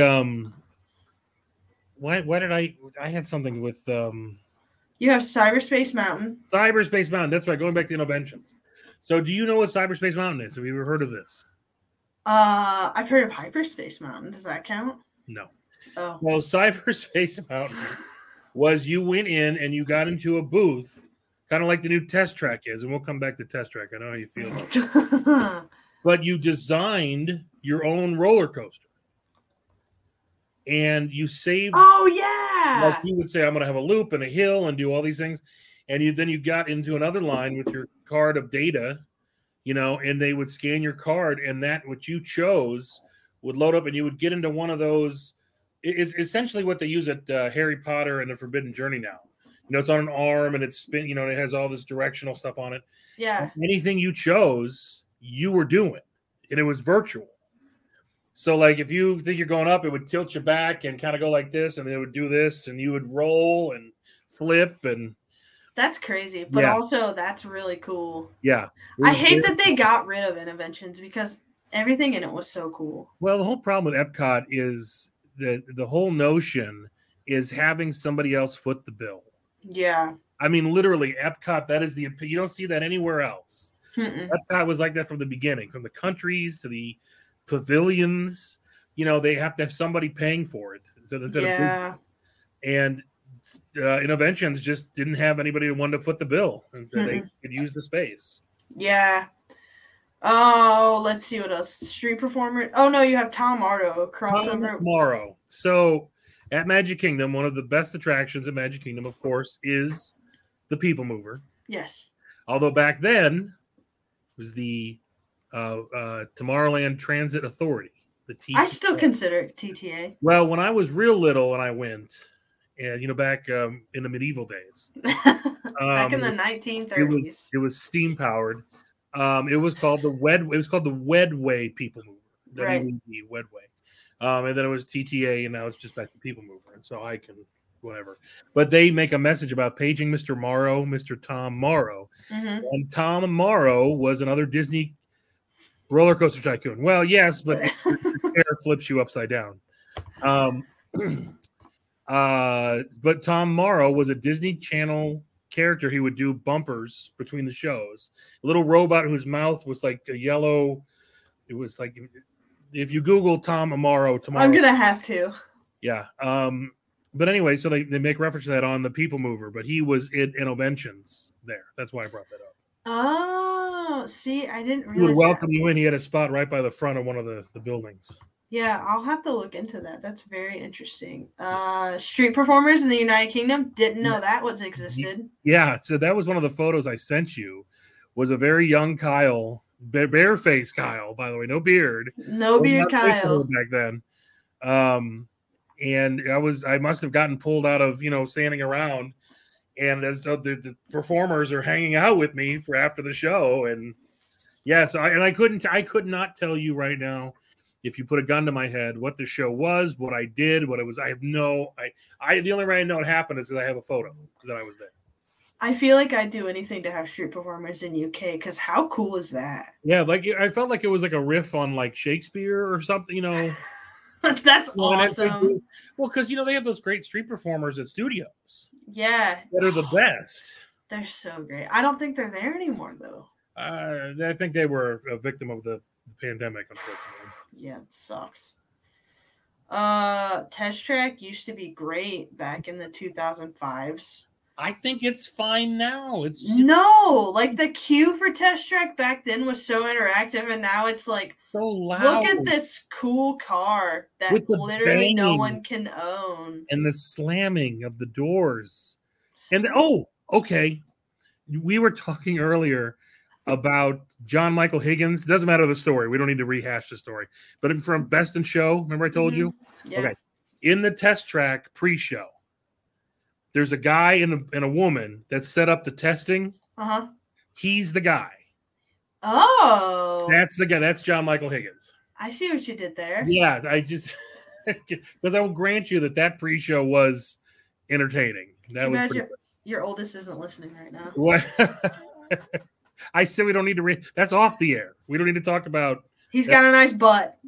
why did I had something with You have Cyberspace Mountain. Cyberspace Mountain. That's right. Going back to Innoventions. So, do you know what Cyberspace Mountain is? Have you ever heard of this? I've heard of Hyperspace Mountain. Does that count? No. Oh. Well, Cyberspace Mountain was you went in and you got into a booth, kind of like the new Test Track is, and we'll come back to Test Track. I know how you feel about it. But you designed your own roller coaster. And you saved. Oh, yeah. Like you would say, I'm going to have a loop and a hill and do all these things. And then you got into another line with your card of data, and they would scan your card, and that what you chose would load up, and you would get into one of those. It's essentially what they use at Harry Potter and the Forbidden Journey now. It's on an arm and it's spin. And it has all this directional stuff on it. Yeah. And anything you chose, you were doing, and it was virtual. So, like, if you think you're going up, it would tilt you back and kind of go like this, and it would do this, and you would roll and flip and. That's crazy, but also that's really cool. Yeah. I hate that they got rid of Innoventions because everything in it was so cool. Well, the whole problem with Epcot is the whole notion is having somebody else foot the bill. Yeah. I mean, literally, Epcot, that is you don't see that anywhere else. Mm-mm. Epcot was like that from the beginning, from the countries to the pavilions. They have to have somebody paying for it. So instead of business. And Innoventions just didn't have anybody who wanted to foot the bill, and so they could use the space. Yeah. Oh, let's see what else. Street performer. Oh no, you have Tom Arto crossover. Tomorrow. So at Magic Kingdom, one of the best attractions at Magic Kingdom, of course, is the People Mover. Yes. Although back then it was the Tomorrowland Transit Authority. The TTA. I still consider it TTA. Well, when I was real little and I went. And back in the medieval days, back in the 1930s, it was steam powered. It was called the Wedway People Mover. Right. WED, Wedway. And then it was TTA, and now it's just back to People Mover. And so I can whatever. But they make a message about paging Mr. Morrow, Mr. Tom Morrow. Mm-hmm. And Tom Morrow was another Disney roller coaster tycoon. Well, yes, but your chair flips you upside down. But Tom Morrow was a Disney Channel character. He would do bumpers between the shows. A little robot whose mouth was like a yellow. It was like, if you Google Tom Morrow tomorrow, I'm gonna have to. Yeah. But anyway, so they make reference to that on the People Mover, but he was in Innoventions there. That's why I brought that up. Oh, see, I didn't realize. He would welcome you in. He had a spot right by the front of one of the buildings. Yeah, I'll have to look into that. That's very interesting. Street performers in the United Kingdom, didn't know that was existed. Yeah, so that was one of the photos I sent you. Was a very young Kyle, bare-faced Kyle, by the way, no beard. No beard Kyle. Back then. And I must have gotten pulled out of, standing around, and the performers are hanging out with me for after the show. And yeah, so I could not tell you right now, if you put a gun to my head, what the show was, what I did, what it was. I have the only way I know it happened is that I have a photo that I was there. I feel like I'd do anything to have street performers in UK, because how cool is that? Yeah, like I felt like it was like a riff on like Shakespeare or something, That's awesome. Well, because they have those great street performers at studios. Yeah, that are the best. They're so great. I don't think they're there anymore, though. I think they were a victim of the pandemic, unfortunately. Yeah, it sucks. Test Track used to be great back in the 2005s. I think it's fine now. No, like the queue for Test Track back then was so interactive, and now it's like, so loud. Look at this cool car that literally no one can own. And the slamming of the doors. And okay. We were talking earlier about John Michael Higgins. It doesn't matter the story. We don't need to rehash the story. But from Best in Show, remember I told you? Yeah. Okay. In the Test Track pre-show, there's a guy and a woman that set up the testing. Uh-huh. He's the guy. Oh. That's the guy. That's John Michael Higgins. I see what you did there. Yeah, I just because I will grant you that pre-show was entertaining. That was your oldest isn't listening right now. What? I said we don't need to that's off the air. We don't need to talk about. He's got a nice butt.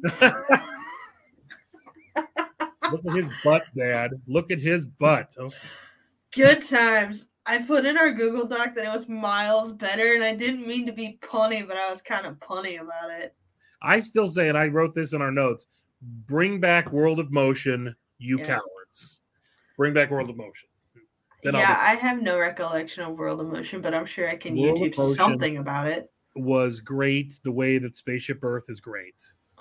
Look at his butt, Dad. Look at his butt. Okay. Good times. I put in our Google Doc that it was miles better, and I didn't mean to be punny, but I was kind of punny about it. I still say, and I wrote this in our notes, bring back World of Motion, you cowards. Bring back World of Motion. Then I have no recollection of World of Motion, but I'm sure I can YouTube something about it. Was great the way that Spaceship Earth is great.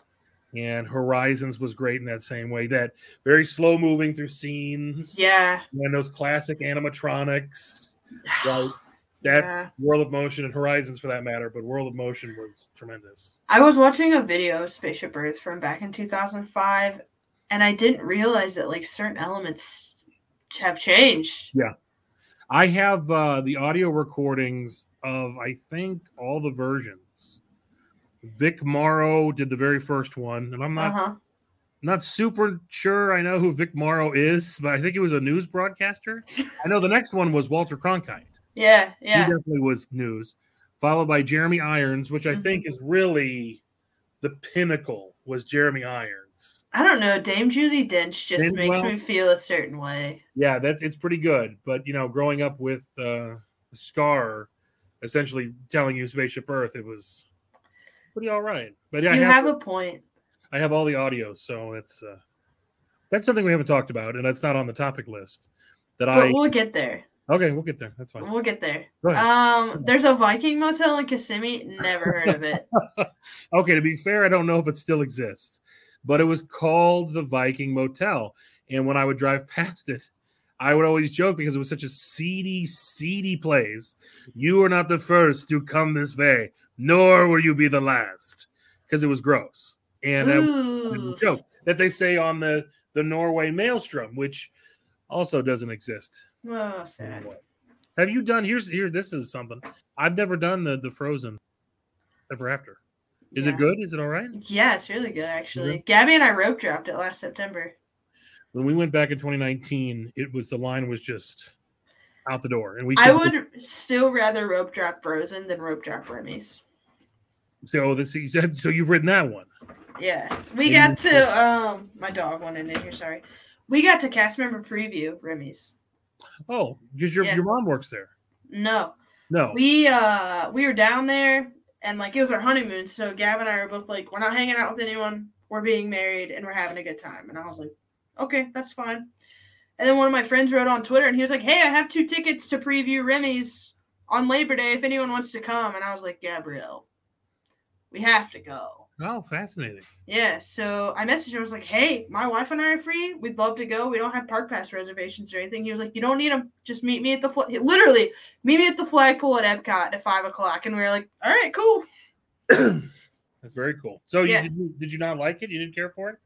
And Horizons was great in that same way. That very slow moving through scenes. Yeah. And those classic animatronics. Right. That's World of Motion, and Horizons for that matter, but World of Motion was tremendous. I was watching a video of Spaceship Earth from back in 2005, and I didn't realize that like certain elements have changed. Yeah. I have the audio recordings of, I think, all the versions. Vic Morrow did the very first one, and I'm not super sure I know who Vic Morrow is, but I think he was a news broadcaster. I know the next one was Walter Cronkite. Yeah. He definitely was news, followed by Jeremy Irons, which I think is really the pinnacle, was Jeremy Irons. I don't know. Dame Judi Dench just makes me feel a certain way. Yeah, it's pretty good. But, growing up with Scar essentially telling you Spaceship Earth, it was pretty all right. But yeah, you have a point. I have all the audio, so that's something we haven't talked about, and that's not on the topic list. But we'll get there. Okay, we'll get there. That's fine. We'll get there. Go ahead. There's a Viking motel in Kissimmee. Never heard of it. Okay, to be fair, I don't know if it still exists, but it was called the Viking Motel. And when I would drive past it, I would always joke because it was such a seedy place. You are not the first to come this way, nor will you be the last, because it was gross. And that was a joke that they say on the Norway Maelstrom, which also doesn't exist. Oh, sad. Have you done? Here. This is something I've never done. The Frozen Ever After. Is it good? Is it all right? Yeah, it's really good, actually. Gabby and I rope dropped it last September. When we went back in 2019, the line was just out the door. And I would still rather rope drop Frozen than rope drop Remy's. So you've ridden that one. Yeah. We got to my dog went in here, sorry. We got to cast member preview Remy's. Oh, because your mom works there. No. We were down there and like it was our honeymoon, so Gab and I were both like, we're not hanging out with anyone, we're being married and we're having a good time. And I was like, okay, that's fine. And then one of my friends wrote on Twitter and he was like, hey, I have 2 tickets to preview Remy's on Labor Day if anyone wants to come. And I was like, Gabrielle, we have to go. Oh, fascinating. Yeah, so I messaged him. I was like, hey, my wife and I are free. We'd love to go. We don't have park pass reservations or anything. He was like, you don't need them. Just meet me at the literally meet me at the flagpole at Epcot at 5 o'clock. And we were like, all right, cool. That's very cool. So did you not like it? You didn't care for it?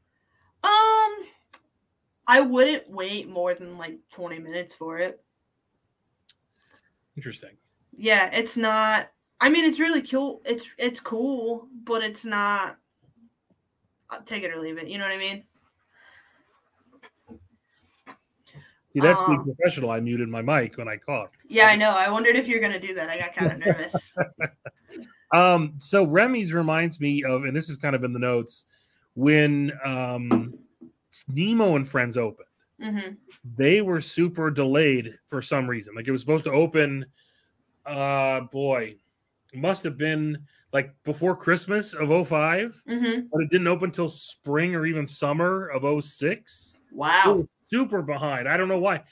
I wouldn't wait more than like 20 minutes for it. Interesting. Yeah, it's not. I mean, it's really cool. It's cool, but it's not. Take it or leave it. You know what I mean? See, that's being professional. I muted my mic when I coughed. Yeah, I know. I wondered if you were going to do that. I got kind of nervous. So Remy's reminds me of, and this is kind of in the notes, when Nemo and Friends opened. Mm-hmm. They were super delayed for some reason. Like it was supposed to open, it must have been like before Christmas of 05, but it didn't open until spring or even summer of 06. Wow. It was super behind. I don't know why.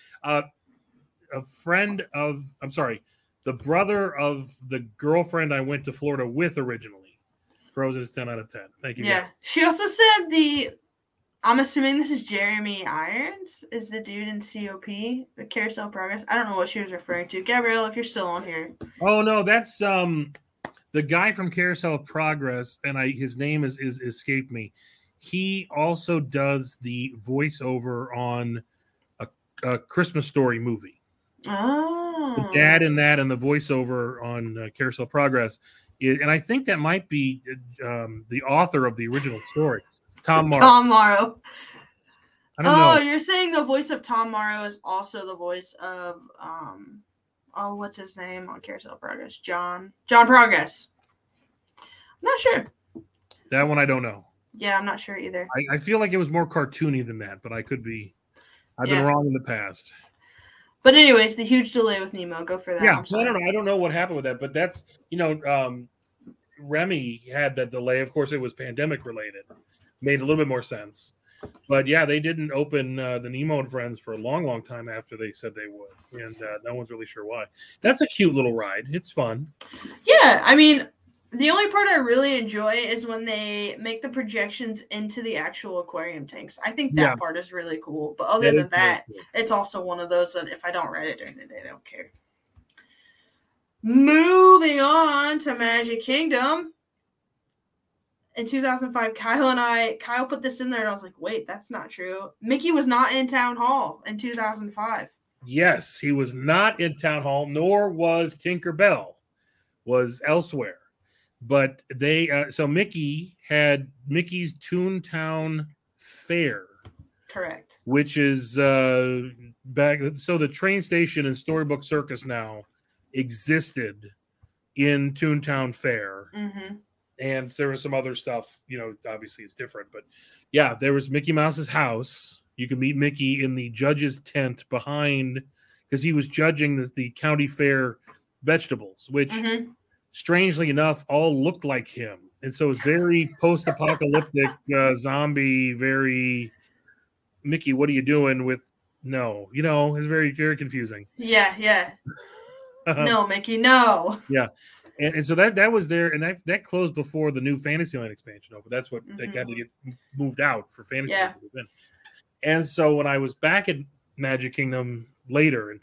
The brother of the girlfriend I went to Florida with originally. Frozen is 10 out of 10. Thank you. Yeah. She also said I'm assuming this is Jeremy Irons, is the dude in COP, the Carousel Progress. I don't know what she was referring to. Gabrielle, if you're still on here. Oh, no, that's the guy from Carousel Progress, and his name is escaped me. He also does the voiceover on a Christmas Story movie. Oh. The dad in that and the voiceover on Carousel Progress. And I think that might be the author of the original story. Tom Morrow. I don't know. You're saying the voice of Tom Morrow is also the voice of what's his name on Carousel Progress? John Progress. I'm not sure. That one I don't know. Yeah, I'm not sure either. I feel like it was more cartoony than that, but I could be. I've been wrong in the past. But anyways, the huge delay with Nemo. Go for that. Yeah, so I don't know. I don't know what happened with that, but that's Remy had that delay. Of course, it was pandemic related. Made a little bit more sense. But yeah, they didn't open the Nemo and Friends for a long, long time after they said they would. And no one's really sure why. That's a cute little ride. It's fun. Yeah, I mean, the only part I really enjoy is when they make the projections into the actual aquarium tanks. I think that part is really cool. But other than that, it's also one of those that if I don't ride it during the day, I don't care. Moving on to Magic Kingdom. In 2005, Kyle put this in there, and I was like, wait, that's not true. Mickey was not in Town Hall in 2005. Yes, he was not in Town Hall, nor was Tinkerbell. Was elsewhere. But so Mickey had Mickey's Toontown Fair. Correct. Which is back. So the train station in Storybook Circus now existed in Toontown Fair. Mm-hmm. And there was some other stuff, obviously it's different. But yeah, there was Mickey Mouse's house. You could meet Mickey in the judge's tent behind, because he was judging the county fair vegetables, which strangely enough all looked like him. And so it's very post-apocalyptic zombie, very Mickey, what are you doing with it's very, very confusing. Yeah. No, Mickey, no. Yeah. And so that was there, and that closed before the new Fantasyland expansion opened. That's what they had to get moved out for Fantasyland. Yeah. And so when I was back at Magic Kingdom later in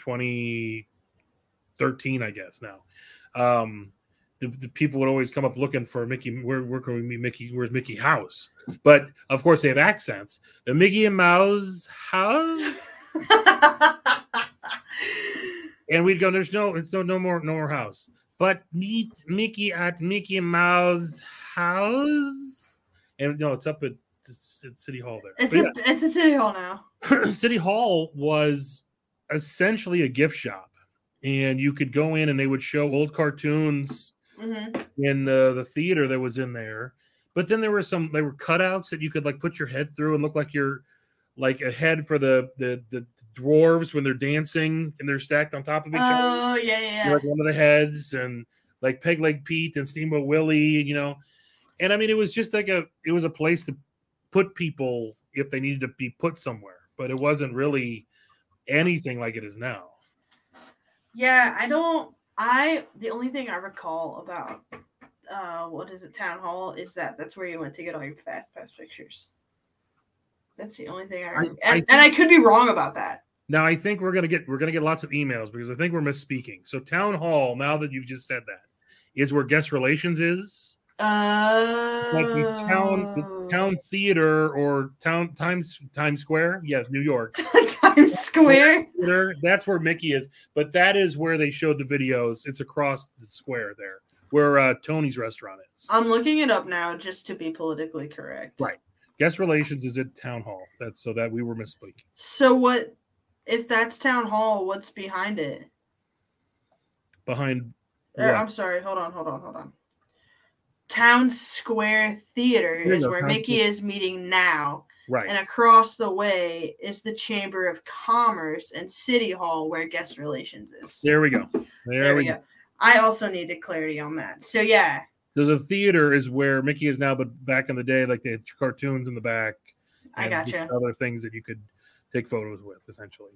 2013, I guess now, the people would always come up looking for Mickey. Where can we meet Mickey? Where's Mickey house? But of course they have accents. The Mickey and Mouse house. And we'd go, no more house. But meet Mickey at Mickey Mouse house, and no, it's up at City Hall there. It's a City Hall now. City Hall was essentially a gift shop, and you could go in and they would show old cartoons in the theater that was in there. But then there were cutouts that you could like put your head through and look like you're like a head for the dwarves when they're dancing and they're stacked on top of each other. Oh yeah. Like one of the heads, and like Peg Leg Pete and Steamboat Willie, And I mean, it was just like it was a place to put people if they needed to be put somewhere, but it wasn't really anything like it is now. Yeah, the only thing I recall about Town Hall is that's where you went to get all your Fast Pass pictures. That's the only thing I remember. And I could be wrong about that. Now I think we're gonna get lots of emails because I think we're misspeaking. So Town Hall, now that you've just said that, is where guest relations is. Like the town theater or Times Square. Yeah, New York. Times Square. That's where Mickey is. But that is where they showed the videos. It's across the square there, where Tony's restaurant is. I'm looking it up now just to be politically correct. Right. Guest relations is at Town Hall. That's so that we were misspeaking. So what if that's Town Hall? What's behind it? Behind. I'm sorry. Hold on. Town Square Theater is where Mickey is meeting now. Right. And across the way is the Chamber of Commerce and City Hall where guest relations is. There we go. There we go. I also needed clarity on that. So, yeah. So the theater is where Mickey is now, but back in the day, like they had cartoons in the back. I gotcha. Other things that you could take photos with, essentially.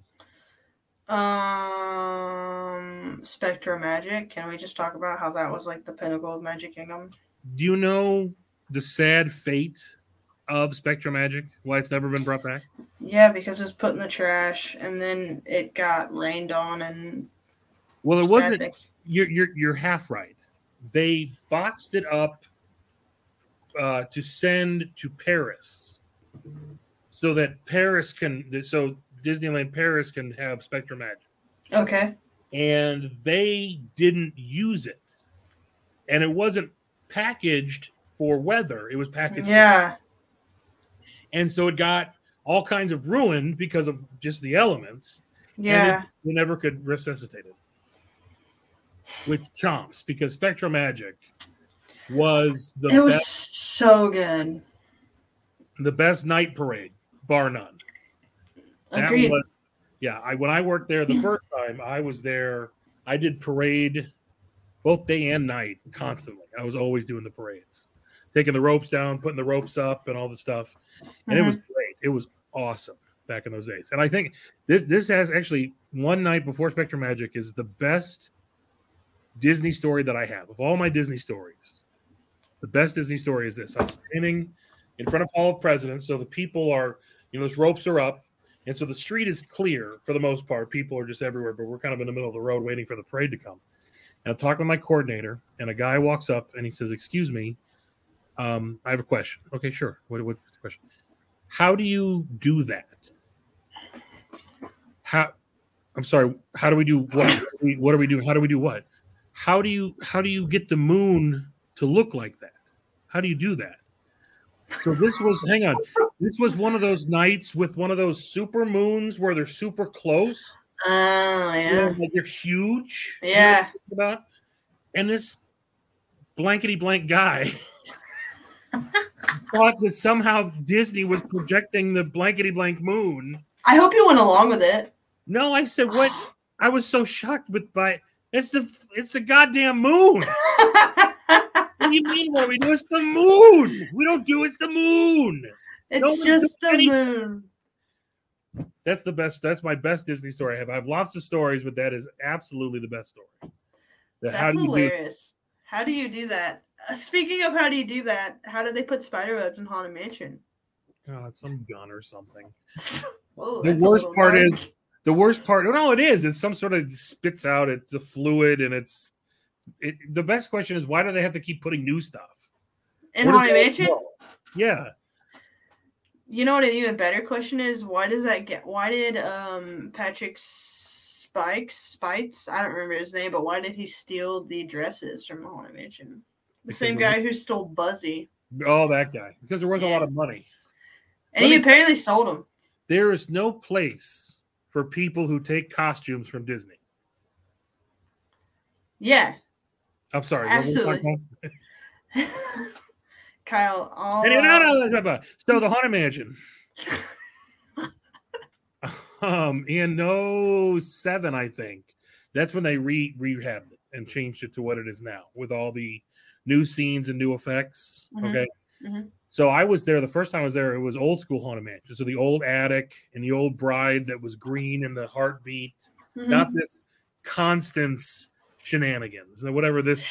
Spectrum Magic. Can we just talk about how that was like the pinnacle of Magic Kingdom? Do you know the sad fate of Spectrum Magic? Why it's never been brought back? Yeah, because it was put in the trash and then it got rained on and. Well, it wasn't. You're half right. They boxed it up to send to Paris, so that Disneyland Paris can have Spectrum Magic. Okay. And they didn't use it, and it wasn't packaged for weather. It was packaged. Yeah. And so it got all kinds of ruin because of just the elements. Yeah. And you never could resuscitate it. Which chomps, because Spectrum Magic was the best. Was so good. The best night parade, bar none. Agreed. When I worked there the first time, I was there. I did parade both day and night constantly. I was always doing the parades, taking the ropes down, putting the ropes up, and all the stuff. And it was great. It was awesome back in those days. And I think this has actually one night before Spectrum Magic is the best Disney story that I have. Of all my Disney stories, the best Disney story is this. I'm standing in front of Hall of Presidents. So the people are, those ropes are up. And so the street is clear for the most part. People are just everywhere, but we're kind of in the middle of the road waiting for the parade to come. And I'm talking to my coordinator, and a guy walks up and he says, "Excuse me, I have a question." Okay, sure. What's the question? How do you do that? I'm sorry. How do we do what? What are we doing? How do we do what? How do you get the moon to look like that? How do you do that? So this was one of those nights with one of those super moons where they're super close. Oh, yeah. Like they're huge. Yeah. And this blankety blank guy thought that somehow Disney was projecting the blankety blank moon. I hope you went along with it. No, I said, what? I was so shocked it's the goddamn moon. What do you mean what we do? It's the moon. We don't do it's the moon. It's just the moon. That's the best. That's my best Disney story I have. I have lots of stories, but that is absolutely the best story. That's hilarious. How do you do that? Speaking of how do you do that, how did they put spiderwebs in Haunted Mansion? Oh, it's some gun or something. Whoa, the worst part is no, it is. It's some sort of spits out. It's a fluid, and the best question is why do they have to keep putting new stuff in Haunted Mansion? Yeah. You know what an even better question is? Why did Patrick Spites, I don't remember his name, but why did he steal the dresses from the Haunted Mansion? The same guy who stole Buzzy. Oh, that guy. Because they're worth a lot of money. And he apparently sold them. There is no place for people who take costumes from Disney. Yeah. I'm sorry. Absolutely. Kyle. So the Haunted Mansion. In 07, I think. That's when they rehabbed it and changed it to what it is now with all the new scenes and new effects. Mm-hmm. Okay. Mm-hmm. So I was there the first time I was there. It was old school Haunted Mansion. So the old attic and the old bride that was green and the heartbeat, not this Constance shenanigans and whatever this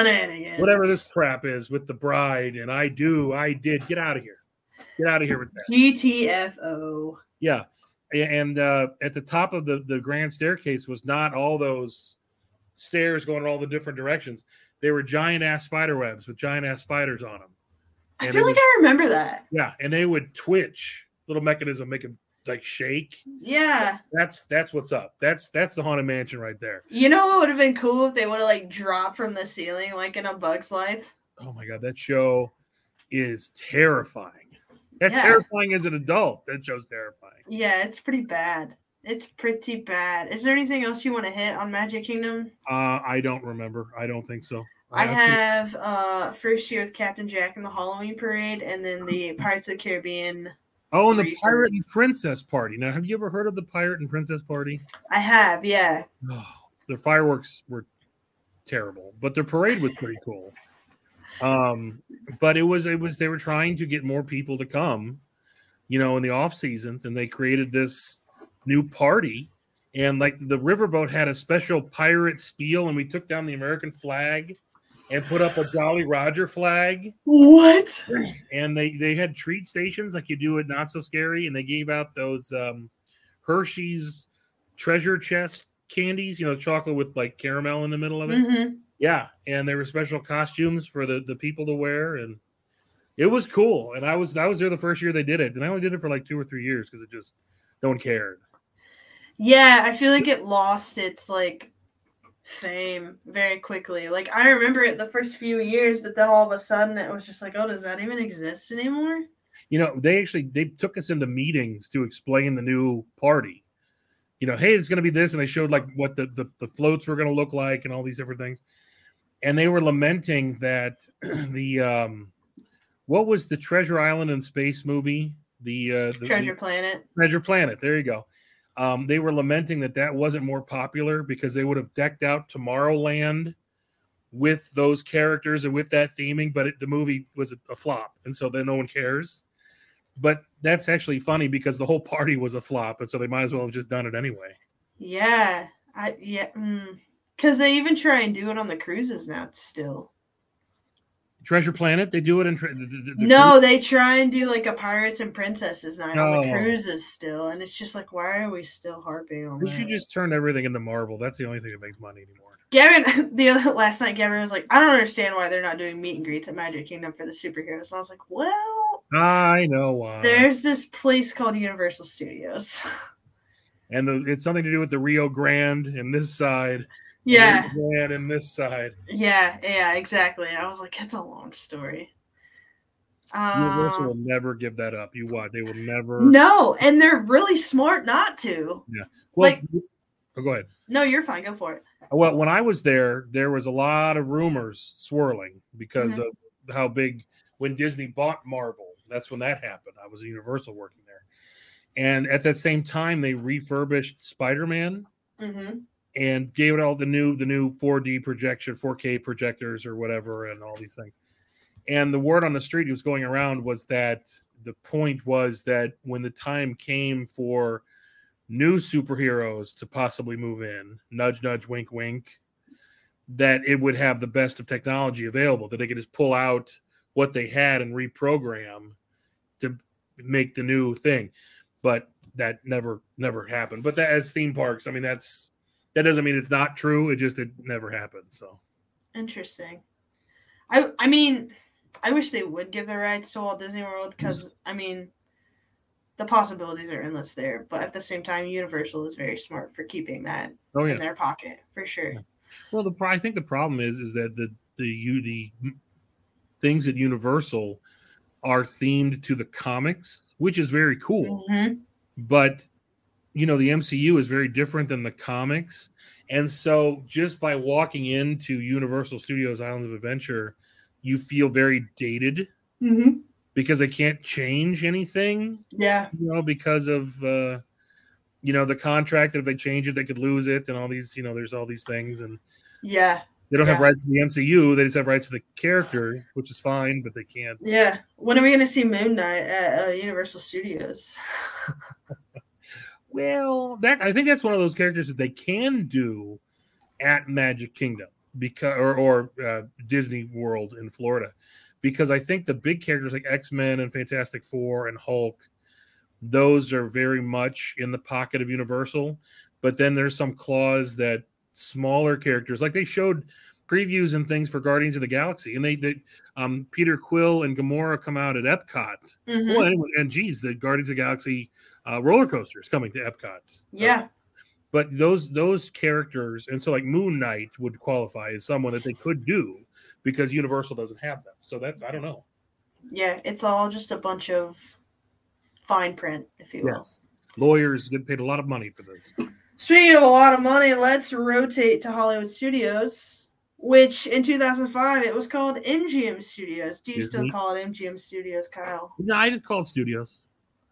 crap is with the bride. And I did. Get out of here. Get out of here with that. GTFO. Yeah. And at the top of the grand staircase was not all those stairs going in all the different directions. They were giant ass spider webs with giant ass spiders on them. And I feel like I remember that. Yeah, and they would twitch, little mechanism, make them like shake. Yeah, that's what's up. That's the Haunted Mansion right there. You know what would have been cool if they would have like dropped from the ceiling like in A Bug's Life? Oh my god, that show is terrifying. That's terrifying as an adult. That show's terrifying. Yeah, it's pretty bad. It's pretty bad. Is there anything else you want to hit on Magic Kingdom? I don't remember. I don't think so. I have first year with Captain Jack and the Halloween Parade, and then the Pirates of the Caribbean. Oh, and the Pirate and Princess Party. Now, have you ever heard of the Pirate and Princess Party? I have, yeah. Oh, their fireworks were terrible, but their parade was pretty cool. But it was they were trying to get more people to come, in the off seasons, and they created this new party, and like the riverboat had a special pirate spiel, and we took down the American flag and put up a Jolly Roger flag. What? And they had treat stations like you do at Not So Scary, and they gave out those Hershey's treasure chest candies, chocolate with like caramel in the middle of it. Mm-hmm. Yeah, and there were special costumes for the people to wear, and it was cool. And I was there the first year they did it, and I only did it for like 2 or 3 years because it just no one cared. Yeah, I feel like it lost its like fame very quickly. Like I remember it the first few years, but then all of a sudden it was just like, oh, does that even exist anymore? They took us into meetings to explain the new party. Hey, it's going to be this, and they showed like what the floats were going to look like and all these different things. And they were lamenting that the what was the Treasure Island in Space movie? The Treasure Planet. Treasure Planet. There you go. They were lamenting that wasn't more popular because they would have decked out Tomorrowland with those characters and with that theming, but the movie was a flop, and so then no one cares. But that's actually funny because the whole party was a flop, and so they might as well have just done it anyway. Yeah, because they even try and do it on the cruises now still. Treasure Planet, they do it in no, they try and do like a Pirates and Princesses night on the cruises still, and it's just like, why are we still harping on that? We should just turn everything into Marvel. That's the only thing that makes money anymore. Gavin, last night, Gavin was like, I don't understand why they're not doing meet and greets at Magic Kingdom for the superheroes. And I was like, well, I know why. There's this place called Universal Studios. And it's something to do with the Rio Grande and this side. Yeah. And this side. Yeah, exactly. I was like, it's a long story. Universal will never give that up. You what? They will never. No, and they're really smart not to. Yeah. Well, go ahead. No, you're fine. Go for it. Well, when I was there was a lot of rumors swirling because of how big when Disney bought Marvel. That's when that happened. I was at Universal working there. And at that same time, they refurbished Spider-Man and gave it all the new 4D projection, 4K projectors or whatever, and all these things. And the word on the street was going around was that the point was that when the time came for new superheroes to possibly move in, nudge, nudge, wink, wink, that it would have the best of technology available, that they could just pull out what they had and reprogram to make the new thing. But that never happened. But that as theme parks, I mean, that doesn't mean it's not true. It never happened. So interesting. I mean, I wish they would give the rights to Walt Disney World because I mean, the possibilities are endless there. But at the same time, Universal is very smart for keeping that in their pocket for sure. Yeah. Well, I think the problem is that the things at Universal are themed to the comics, which is very cool. Mm-hmm. But the MCU is very different than the comics. And so just by walking into Universal Studios Islands of Adventure, you feel very dated because they can't change anything. Yeah. Because of the contract. If they change it, they could lose it, and all these, there's all these things. And yeah. They don't have rights to the MCU. They just have rights to the characters, which is fine, but they can't. Yeah. When are we going to see Moon Knight at Universal Studios? Well, I think that's one of those characters that they can do at Magic Kingdom or Disney World in Florida, because I think the big characters like X-Men and Fantastic Four and Hulk, those are very much in the pocket of Universal. But then there's some clause that smaller characters, like they showed previews and things for Guardians of the Galaxy, and they Peter Quill and Gamora come out at Epcot. And geez, the Guardians of the Galaxy roller coaster is coming to Epcot. Yeah. But those characters, and so like Moon Knight would qualify as someone that they could do because Universal doesn't have them. So that's, I don't know. Yeah, it's all just a bunch of fine print, if you will. Yes. Lawyers get paid a lot of money for this. Speaking of a lot of money, let's rotate to Hollywood Studios, which in 2005, it was called MGM Studios. Do you still call it MGM Studios, Kyle? No, I just call it Studios.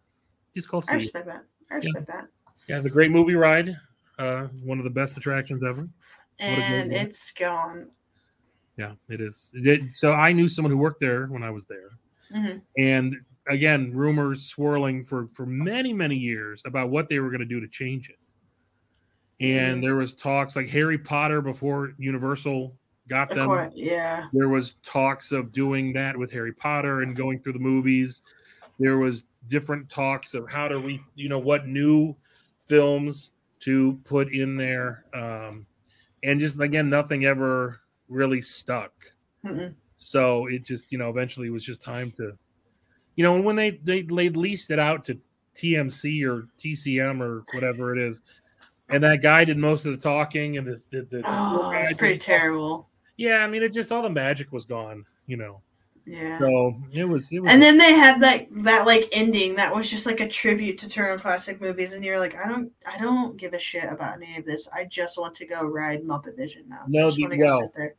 I respect that. that. Yeah, the Great Movie Ride, one of the best attractions ever. And it's gone. Yeah, it is. So I knew someone who worked there when I was there. Mm-hmm. And again, rumors swirling for many, many years about what they were going to do to change it. And there was talks like Harry Potter before Universal got them. Yeah. There was talks of doing that with Harry Potter and going through the movies. There was different talks of how to what new films to put in there. And just, again, nothing ever really stuck. Mm-mm. So it just, eventually it was just time to, and when they leased it out to TMC or TCM or whatever it is, and that guy did most of the talking, and it's pretty terrible. Yeah, I mean, it just, all the magic was gone, Yeah. So it was. And then they had that like ending that was just like a tribute to Turner Classic Movies, and you're like, I don't give a shit about any of this. I just want to go ride Muppet Vision now. No, I just want to go sit there.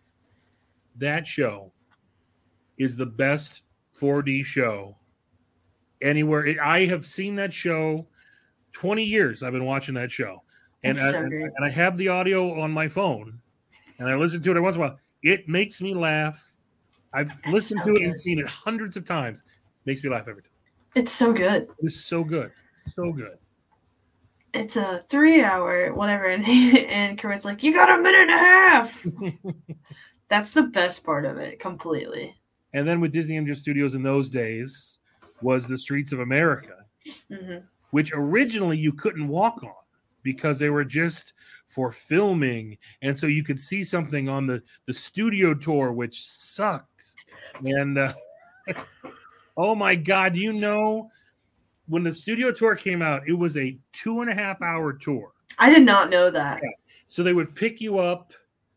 That show is the best 4D show anywhere. I have seen that show 20 years. I've been watching that show. And I have the audio on my phone, and I listen to it every once in a while. It makes me laugh. I've listened to it and seen it hundreds of times. It makes me laugh every time. It's so good. It's so good. So good. It's a 3-hour whatever, and Kermit's like, you got a minute and a half. That's the best part of it, completely. And then with Disney MGM Studios in those days was the Streets of America, which originally you couldn't walk on because they were just for filming. And so you could see something on the studio tour, which sucked. And oh my God, when the studio tour came out, it was a 2.5-hour tour. I did not know that. Yeah. So they would pick you up,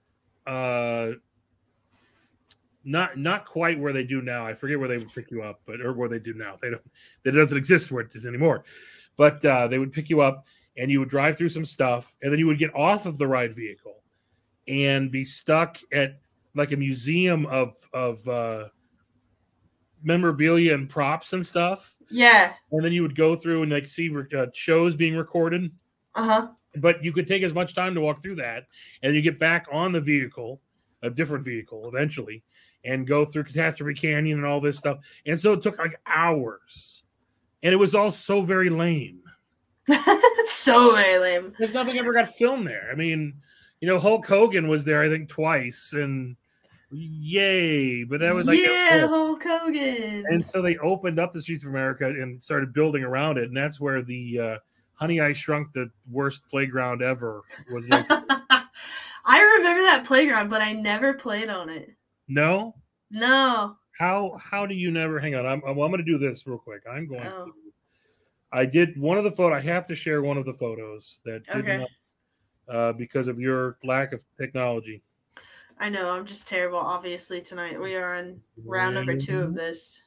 not quite where they do now. I forget where they would pick you up, or where they do now. That doesn't exist where it is anymore. But they would pick you up, and you would drive through some stuff, and then you would get off of the ride vehicle and be stuck at like a museum of memorabilia and props and stuff. Yeah. And then you would go through and like see shows being recorded. But you could take as much time to walk through that, and you get back on the vehicle, a different vehicle eventually, and go through Catastrophe Canyon and all this stuff. And so it took like hours, and it was all so very lame. So very lame. Because nothing ever got filmed there. I mean, Hulk Hogan was there, I think, twice, and yay! But that was like Hulk Hogan. And so they opened up the Streets of America and started building around it, and that's where the Honey, I Shrunk the Worst Playground Ever was. I remember that playground, but I never played on it. No. How do you never? Hang on, I'm going to do this real quick. I'm going to. I did one of the photos. I have to share one of the photos that did not, because of your lack of technology. I know, I'm just terrible, obviously, tonight. We are on round number 2 of this.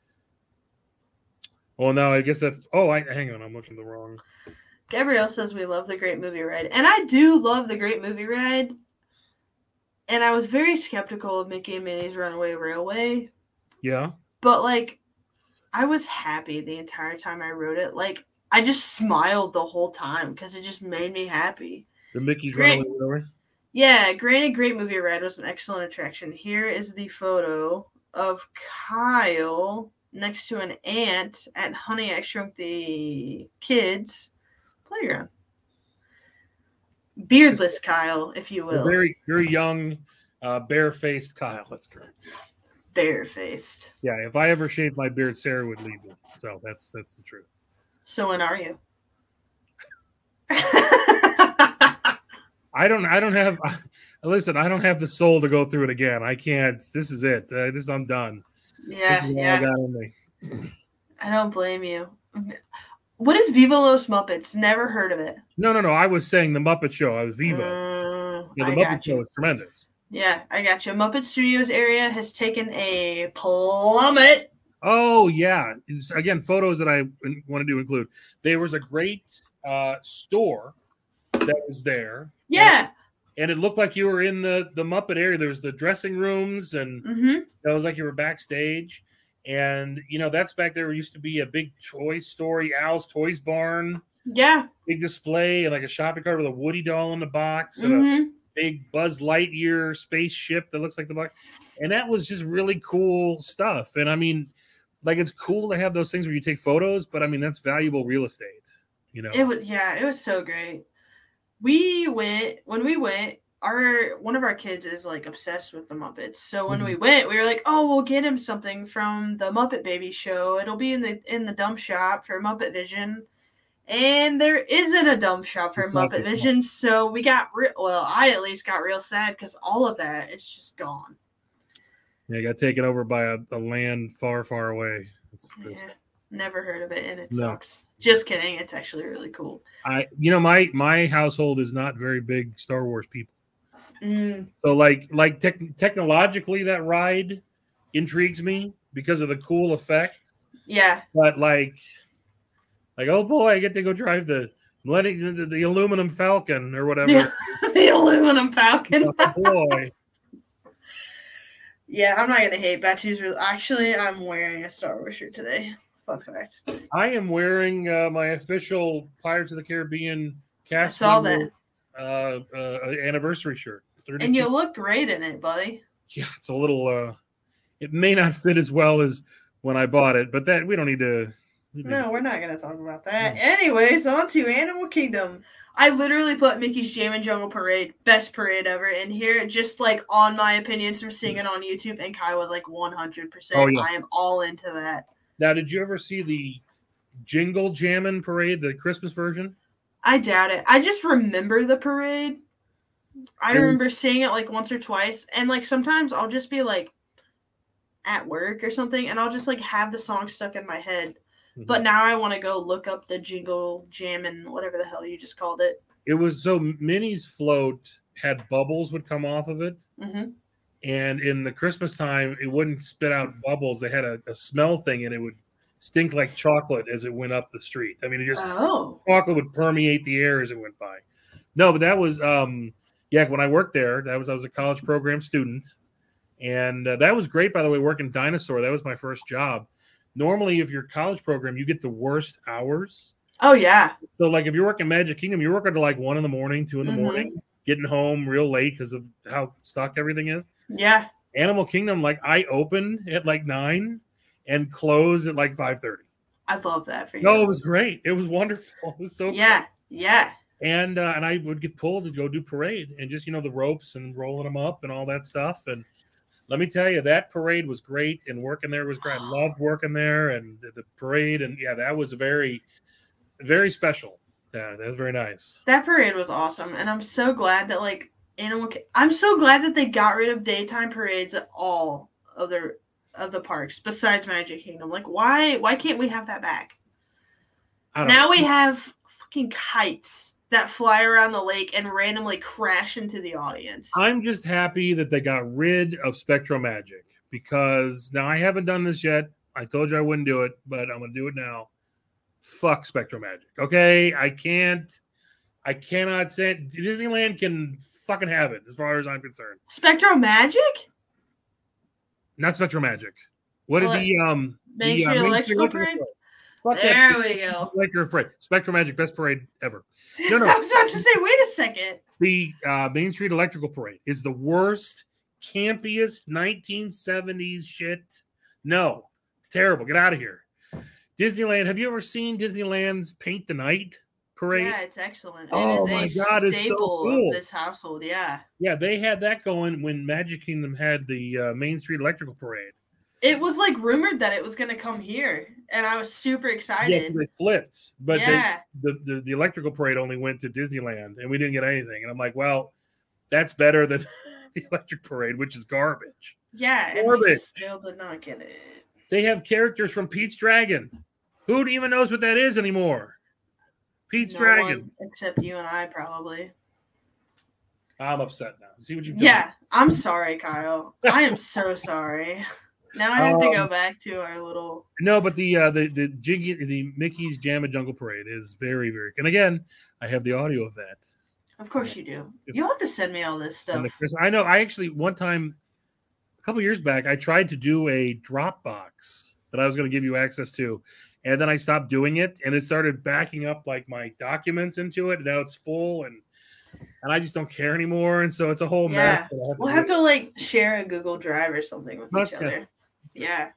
Well, now I guess that's... Oh, hang on. I'm looking the wrong... Gabrielle says we love The Great Movie Ride. And I do love The Great Movie Ride. And I was very skeptical of Mickey and Minnie's Runaway Railway. Yeah. But, like, I was happy the entire time I wrote it. Like, I just smiled the whole time because it just made me happy. The Mickey's Runaway Railway? Yeah, granted, Great Movie Ride was an excellent attraction. Here is the photo of Kyle next to an ant at Honey, I Shrunk the Kids playground. Beardless Kyle, if you will. Very, very young, bare-faced Kyle. That's correct. Bare-faced. Yeah, if I ever shaved my beard, Sarah would leave me. So that's the truth. So when are you? I don't have. Listen, I don't have the soul to go through it again. I can't. This is it. I'm done. Yeah, this is all I got in me. I don't blame you. What is Viva Los Muppets? Never heard of it. No. I was saying the Muppet Show. I was Viva. The Muppet Show is tremendous. Yeah, I got you. Muppet Studios area has taken a plummet. Oh, yeah. Again, photos that I wanted to include. There was a great store that was there. Yeah. And it looked like you were in the Muppet area. There was the dressing rooms, and it was like you were backstage. And, that's back there. Used to be a big Toy Story, Al's Toys Barn. Yeah. Big display, and like a shopping cart with a Woody doll in the box, and a big Buzz Lightyear spaceship that looks like the box. And that was just really cool stuff. And, I mean, like, it's cool to have those things where you take photos, but, I mean, that's valuable real estate, It was so great. When we went, one of our kids is like obsessed with the Muppets. So when we went, we were like, "Oh, we'll get him something from the Muppet Baby show. It'll be in the dump shop for Muppet Vision." And there isn't a dump shop for Muppet Vision, so we got I at least got real sad because all of that is just gone. Yeah, got taken over by a land far, far away. Never heard of it, and it sucks. Just kidding. It's actually really cool. My household is not very big Star Wars people. So like technologically, that ride intrigues me because of the cool effects. Yeah. But like, oh boy, I get to go drive the aluminum Falcon or whatever. Yeah, the aluminum Falcon. Oh boy. Yeah, I'm not gonna hate. Batu's actually, I'm wearing a Star Wars shirt today. Fun fact. I am wearing my official Pirates of the Caribbean cast member anniversary shirt. And you look great in it, buddy. Yeah, it's a little. It may not fit as well as when I bought it, but that we don't need to. No, we're not going to talk about that. No. Anyways, on to Animal Kingdom. I literally put Mickey's Jammin' Jungle Parade, best parade ever, in here, just like on my opinions from seeing it on YouTube, and Kai was like 100%. Oh, yeah. I am all into that. Now, did you ever see the Jingle Jammin' Parade, the Christmas version? I doubt it. I just remember the parade. I remember seeing it like once or twice, and like sometimes I'll just be like at work or something, and I'll just like have the song stuck in my head. But now I want to go look up the Jingle Jammin', whatever the hell you just called it. It was so Minnie's float had bubbles would come off of it. And in the Christmas time, it wouldn't spit out bubbles. They had a smell thing, and it would stink like chocolate as it went up the street. I mean, chocolate would permeate the air as it went by. No, but that was, when I worked there, I was a college program student. And that was great, by the way, working Dinosaur. That was my first job. Normally, if you're a college program, you get the worst hours. Oh, yeah. So, like, if you're working Magic Kingdom, you're working to like 1 in the morning, 2 in the morning, getting home real late because of how stuck everything is. Yeah. Animal Kingdom, like, I open at like 9 and close at like 5:30. I love that for you. No, it was great. It was wonderful. It was so cool. Yeah. And I would get pulled to go do parade and just, the ropes and rolling them up and all that stuff. And let me tell you, that parade was great, and working there was great. I loved working there and the parade. And, that was very, very special. Yeah, that was very nice. That parade was awesome, and I'm so glad that, like, I'm so glad that they got rid of daytime parades at all of the parks besides Magic Kingdom. Like, why can't we have that back? Now we have fucking kites that fly around the lake and randomly crash into the audience. I'm just happy that they got rid of SpectroMagic, because now I haven't done this yet. I told you I wouldn't do it, but I'm going to do it now. Fuck SpectroMagic. Okay? I cannot say it. Disneyland can fucking have it as far as I'm concerned. SpectroMagic? Not SpectroMagic. What is the Main Street Electrical Parade? There we go. Electrical Parade. SpectroMagic, best parade ever. No. I was about to say, wait a second. The Main Street Electrical Parade is the worst, campiest 1970s shit. No, it's terrible. Get out of here. Disneyland. Have you ever seen Disneyland's Paint the Night parade? Yeah, it's excellent. Oh it is my God, staple it's so cool. of this household. Yeah. Yeah, they had that going when Magic Kingdom had the Main Street Electrical Parade. It was like rumored that it was going to come here, and I was super excited. Yeah, because they flipped, but yeah. the electrical parade only went to Disneyland, and we didn't get anything. And I'm like, well, that's better than the electric parade, which is garbage. Yeah, and we still did not get it. They have characters from Pete's Dragon. Who even knows what that is anymore? Pete's Dragon, except you and I, probably. I'm upset now. See what you've done? Yeah, I'm sorry, Kyle. I am so sorry. Now I have to go back to our little. No, but the Mickey's Jamma Jungle Parade is very, very. And again, I have the audio of that. Of course you do. You'll have to send me all this stuff. I know. I actually one time, a couple years back, I tried to do a Dropbox that I was going to give you access to, and then I stopped doing it, and it started backing up like my documents into it. And now it's full, and I just don't care anymore, and so it's a whole mess. We'll have to like share a Google Drive or something with each other. Yeah.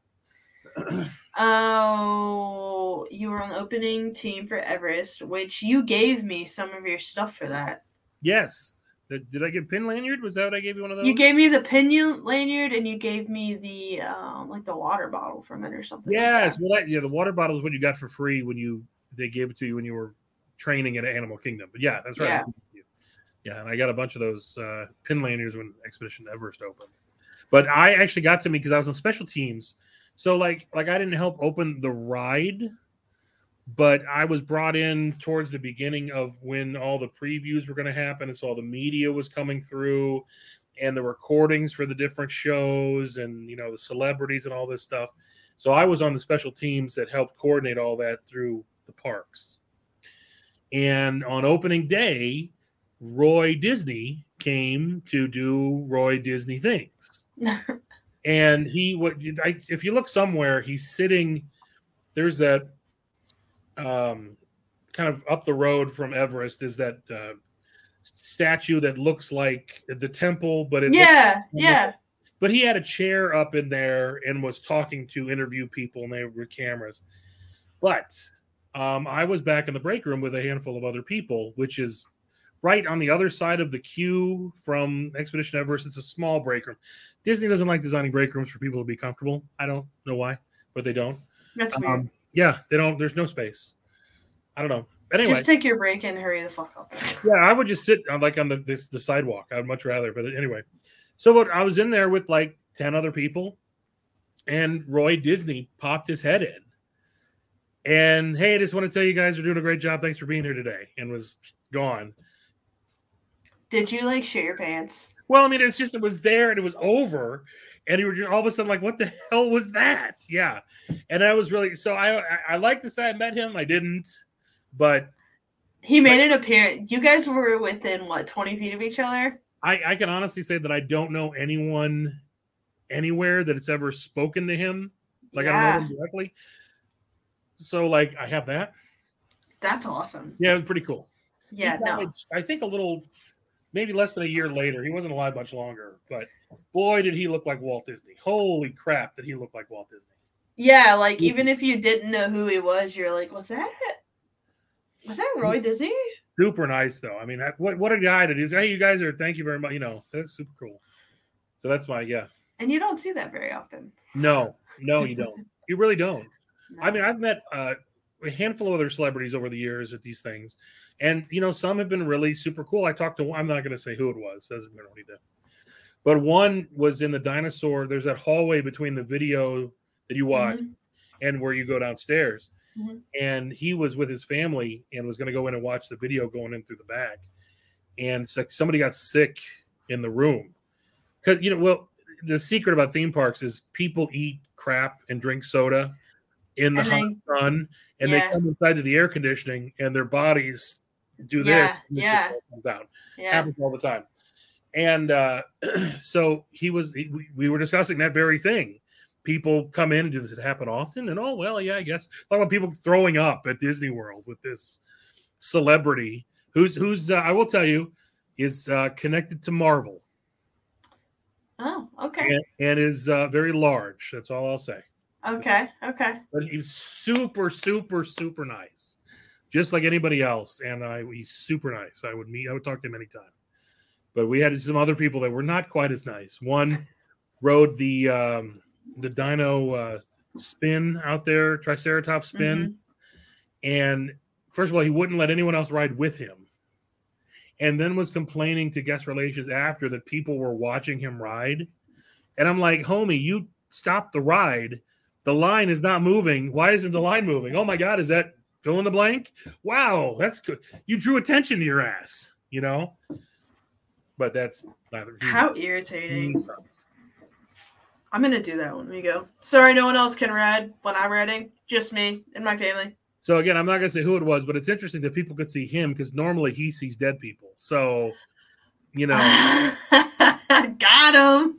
Oh, you were on the opening team for Everest, which you gave me some of your stuff for that. Yes. Did I get pin lanyard? Was that what I gave you one of those? You gave me the pin lanyard, and you gave me the like the water bottle from it or something. Yes. Like the water bottle is what you got for free when they gave it to you when you were training at Animal Kingdom. But yeah, that's right. Yeah, and I got a bunch of those pin lanyards when Expedition Everest opened. But I actually got to me because I was on special teams. So like I didn't help open the ride, but I was brought in towards the beginning of when all the previews were going to happen, and so all the media was coming through, and the recordings for the different shows, and the celebrities and all this stuff. So I was on the special teams that helped coordinate all that through the parks. And on opening day, Roy Disney came to do Roy Disney things. And if you look somewhere, he's sitting, there's that kind of up the road from Everest is that statue that looks like the temple, but but he had a chair up in there and was talking to interview people, and they were cameras. But I was back in the break room with a handful of other people, which is right on the other side of the queue from Expedition Everest. It's a small break room. Disney doesn't like designing break rooms for people to be comfortable. I don't know why, but they don't. That's weird. Yeah, they don't. There's no space. I don't know. Anyway, just take your break and hurry the fuck up. Yeah, I would just sit on the sidewalk. I'd much rather. But anyway, so I was in there with like 10 other people, and Roy Disney popped his head in. And hey, I just want to tell you guys are doing a great job. Thanks for being here today. And was gone. Did you like shit your pants? Well, I mean, it was there and it was over, and you were just all of a sudden like, "What the hell was that?" Yeah, and that was really so. I like to say I met him. I didn't, but he made an appearance. You guys were within 20 feet of each other. I can honestly say that I don't know anyone anywhere that it's ever spoken to him. Like I don't know him directly. So like I have that. That's awesome. Yeah, it was pretty cool. Yeah, I think a little. Maybe less than a year later. He wasn't alive much longer, but boy, did he look like Walt Disney. Holy crap, did he look like Walt Disney. Yeah, like even if you didn't know who he was, you're like, was that Roy Disney? Super nice, though. I mean, what a guy to do. Hey, you guys thank you very much. That's super cool. So that's And you don't see that very often. No, you don't. You really don't. No. I mean, I've met a handful of other celebrities over the years at these things. And, some have been really super cool. I talked to, I'm not going to say who it was. We don't need to. But one was in the dinosaur. There's that hallway between the video that you watch and where you go downstairs. Mm-hmm. And he was with his family and was going to go in and watch the video going in through the back. And so somebody got sick in the room. Because, well, the secret about theme parks is people eat crap and drink soda in the hot sun, and they come inside to the air conditioning, and their bodies do this. And it just all comes out. Happens all the time. And so we were discussing that very thing. People come in and does it happen often? And I guess. Talk about people throwing up at Disney World with this celebrity who's I will tell you is connected to Marvel. Oh, okay. And is very large. That's all I'll say. Okay. But he's super, super, super nice, just like anybody else. And he's super nice. I would talk to him anytime. But we had some other people that were not quite as nice. One rode the dino spin out there, Triceratops spin. Mm-hmm. And first of all, he wouldn't let anyone else ride with him. And then was complaining to guest relations after that people were watching him ride. And I'm like, homie, you stopped the ride. The line is not moving. Why isn't the line moving? Oh my God, is that fill in the blank? Wow, that's good. You drew attention to your ass, But that's neither. How irritating. I'm going to do that when we go. Sorry, no one else can ride when I'm riding. Just me and my family. So, again, I'm not going to say who it was, but it's interesting that people could see him because normally he sees dead people. So, Got him.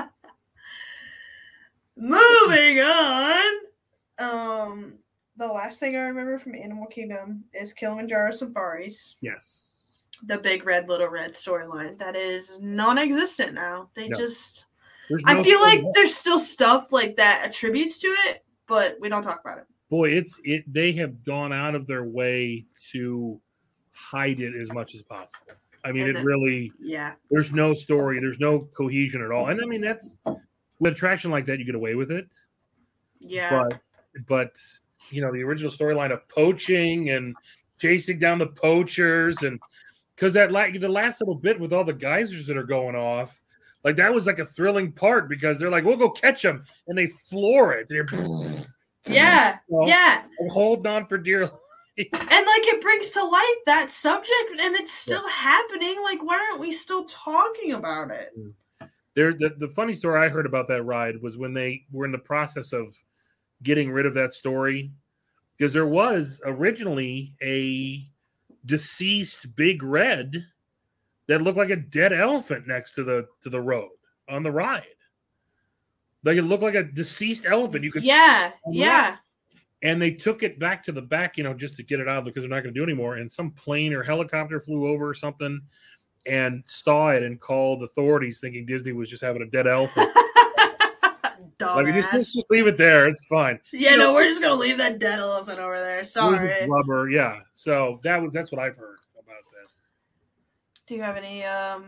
Moving on. The last thing I remember from Animal Kingdom is Kilimanjaro Safaris. Yes. The Big Red, Little Red storyline. That is non-existent now. I feel like there's still stuff like that attributes to it, but we don't talk about it. Boy, they have gone out of their way to hide it as much as possible. I mean, there's no story, there's no cohesion at all. And I mean, that's with an attraction like that, you get away with it. Yeah. But the original storyline of poaching and chasing down the poachers, and because the last little bit with all the geysers that are going off, like that was like a thrilling part because they're like, we'll go catch them, and they floor it. Yeah. Holding on for dear life. And like it brings to light that subject, and it's still happening. Like, why aren't we still talking about it? The funny story I heard about that ride was when they were in the process of getting rid of that story, because there was originally a deceased Big Red that looked like a dead elephant next to the road on the ride. Like it looked like a deceased elephant. You could yeah. And they took it back to the back, just to get it out because they're not going to do it anymore. And some plane or helicopter flew over or something and saw it and called authorities, thinking Disney was just having a dead elephant. Like, just leave it there. It's fine. Yeah, no, we're just gonna leave that dead elephant over there. Sorry. Rubber, yeah. So that's what I've heard about that. Do you have any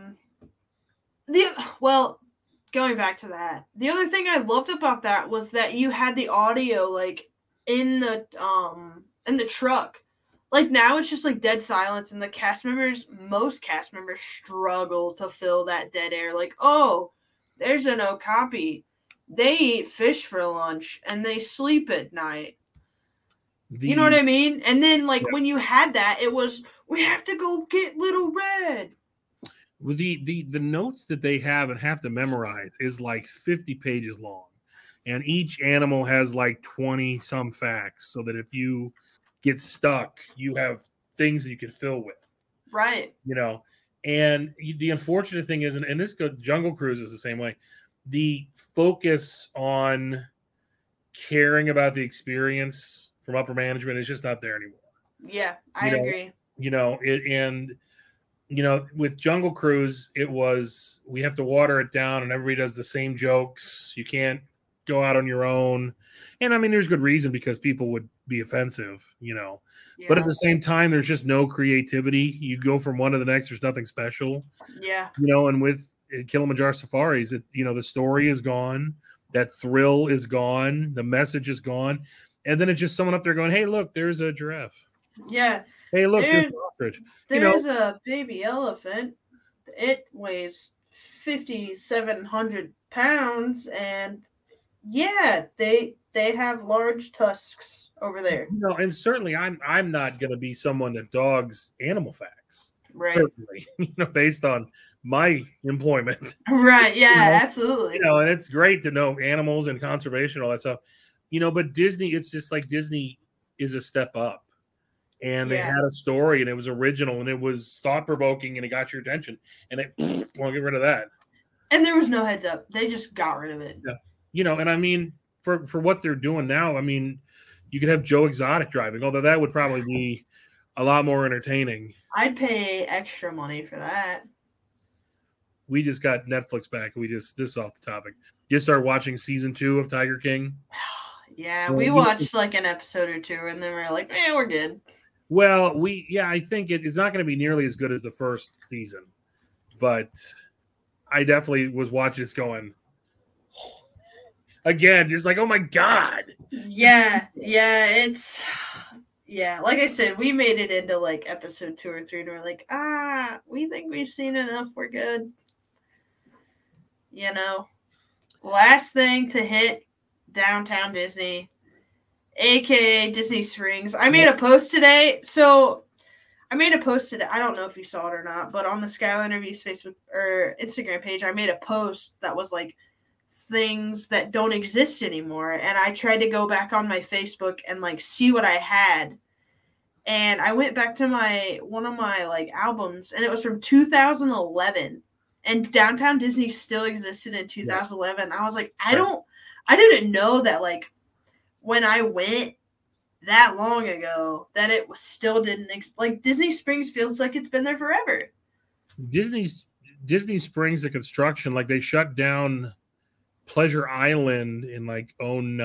going back to that, the other thing I loved about that was that you had the audio like in the truck. Like now it's just like dead silence, and most cast members struggle to fill that dead air. Like, oh, there's an Okapi. They eat fish for lunch and they sleep at night. You know what I mean? And then when you had that, it was, we have to go get Little Red. Well, the notes that they have and have to memorize is like 50 pages long. And each animal has like 20 some facts, so that if you get stuck, you have things that you can fill with. Right. And the unfortunate thing is, and this Jungle Cruise is the same way, the focus on caring about the experience from upper management is just not there anymore. Yeah, I agree. With Jungle Cruise, it was, we have to water it down and everybody does the same jokes. You can't go out on your own. And I mean, there's good reason because people would be offensive, Yeah. But at the same time, there's just no creativity. You go from one to the next, there's nothing special. Yeah. And with Kilimanjaro Safaris, the story is gone. That thrill is gone. The message is gone. And then it's just someone up there going, hey, look, there's a giraffe. Yeah. Hey, look, there's an ostrich. There's a baby elephant. It weighs 5,700 pounds. And yeah, they have large tusks. over there. No, and certainly I'm not going to be someone that dogs animal facts. Right. Certainly, based on my employment. Right. Yeah, absolutely. And it's great to know animals and conservation, all that stuff. But Disney, it's just like Disney is a step up. And they had a story, and it was original, and it was thought-provoking, and it got your attention. And it won't get rid of that. And there was no heads up. They just got rid of it. Yeah. And I mean, for what they're doing now, I mean, you could have Joe Exotic driving, although that would probably be a lot more entertaining. I'd pay extra money for that. We just got Netflix back. This is off the topic. Just started watching season 2 of Tiger King. Yeah, we watched like an episode or two, and then we're like, we're good. Well, I think it's not going to be nearly as good as the first season, but I definitely was watching this going again, just like, oh my God. Yeah, like I said, we made it into like episode 2 or 3, and we're like, we think we've seen enough. We're good. Last thing to hit Downtown Disney, aka Disney Springs. I made a post today. I don't know if you saw it or not, but on the Skyline Reviews Facebook or Instagram page, I made a post that was like things that don't exist anymore. And I tried to go back on my Facebook and like see what I had. And I went back to one of my like albums, and it was from 2011. And Downtown Disney still existed in 2011. I was like, I didn't know that like when I went that long ago that it still didn't like Disney Springs feels like it's been there forever. Disney Springs, the construction, like they shut down Pleasure Island in like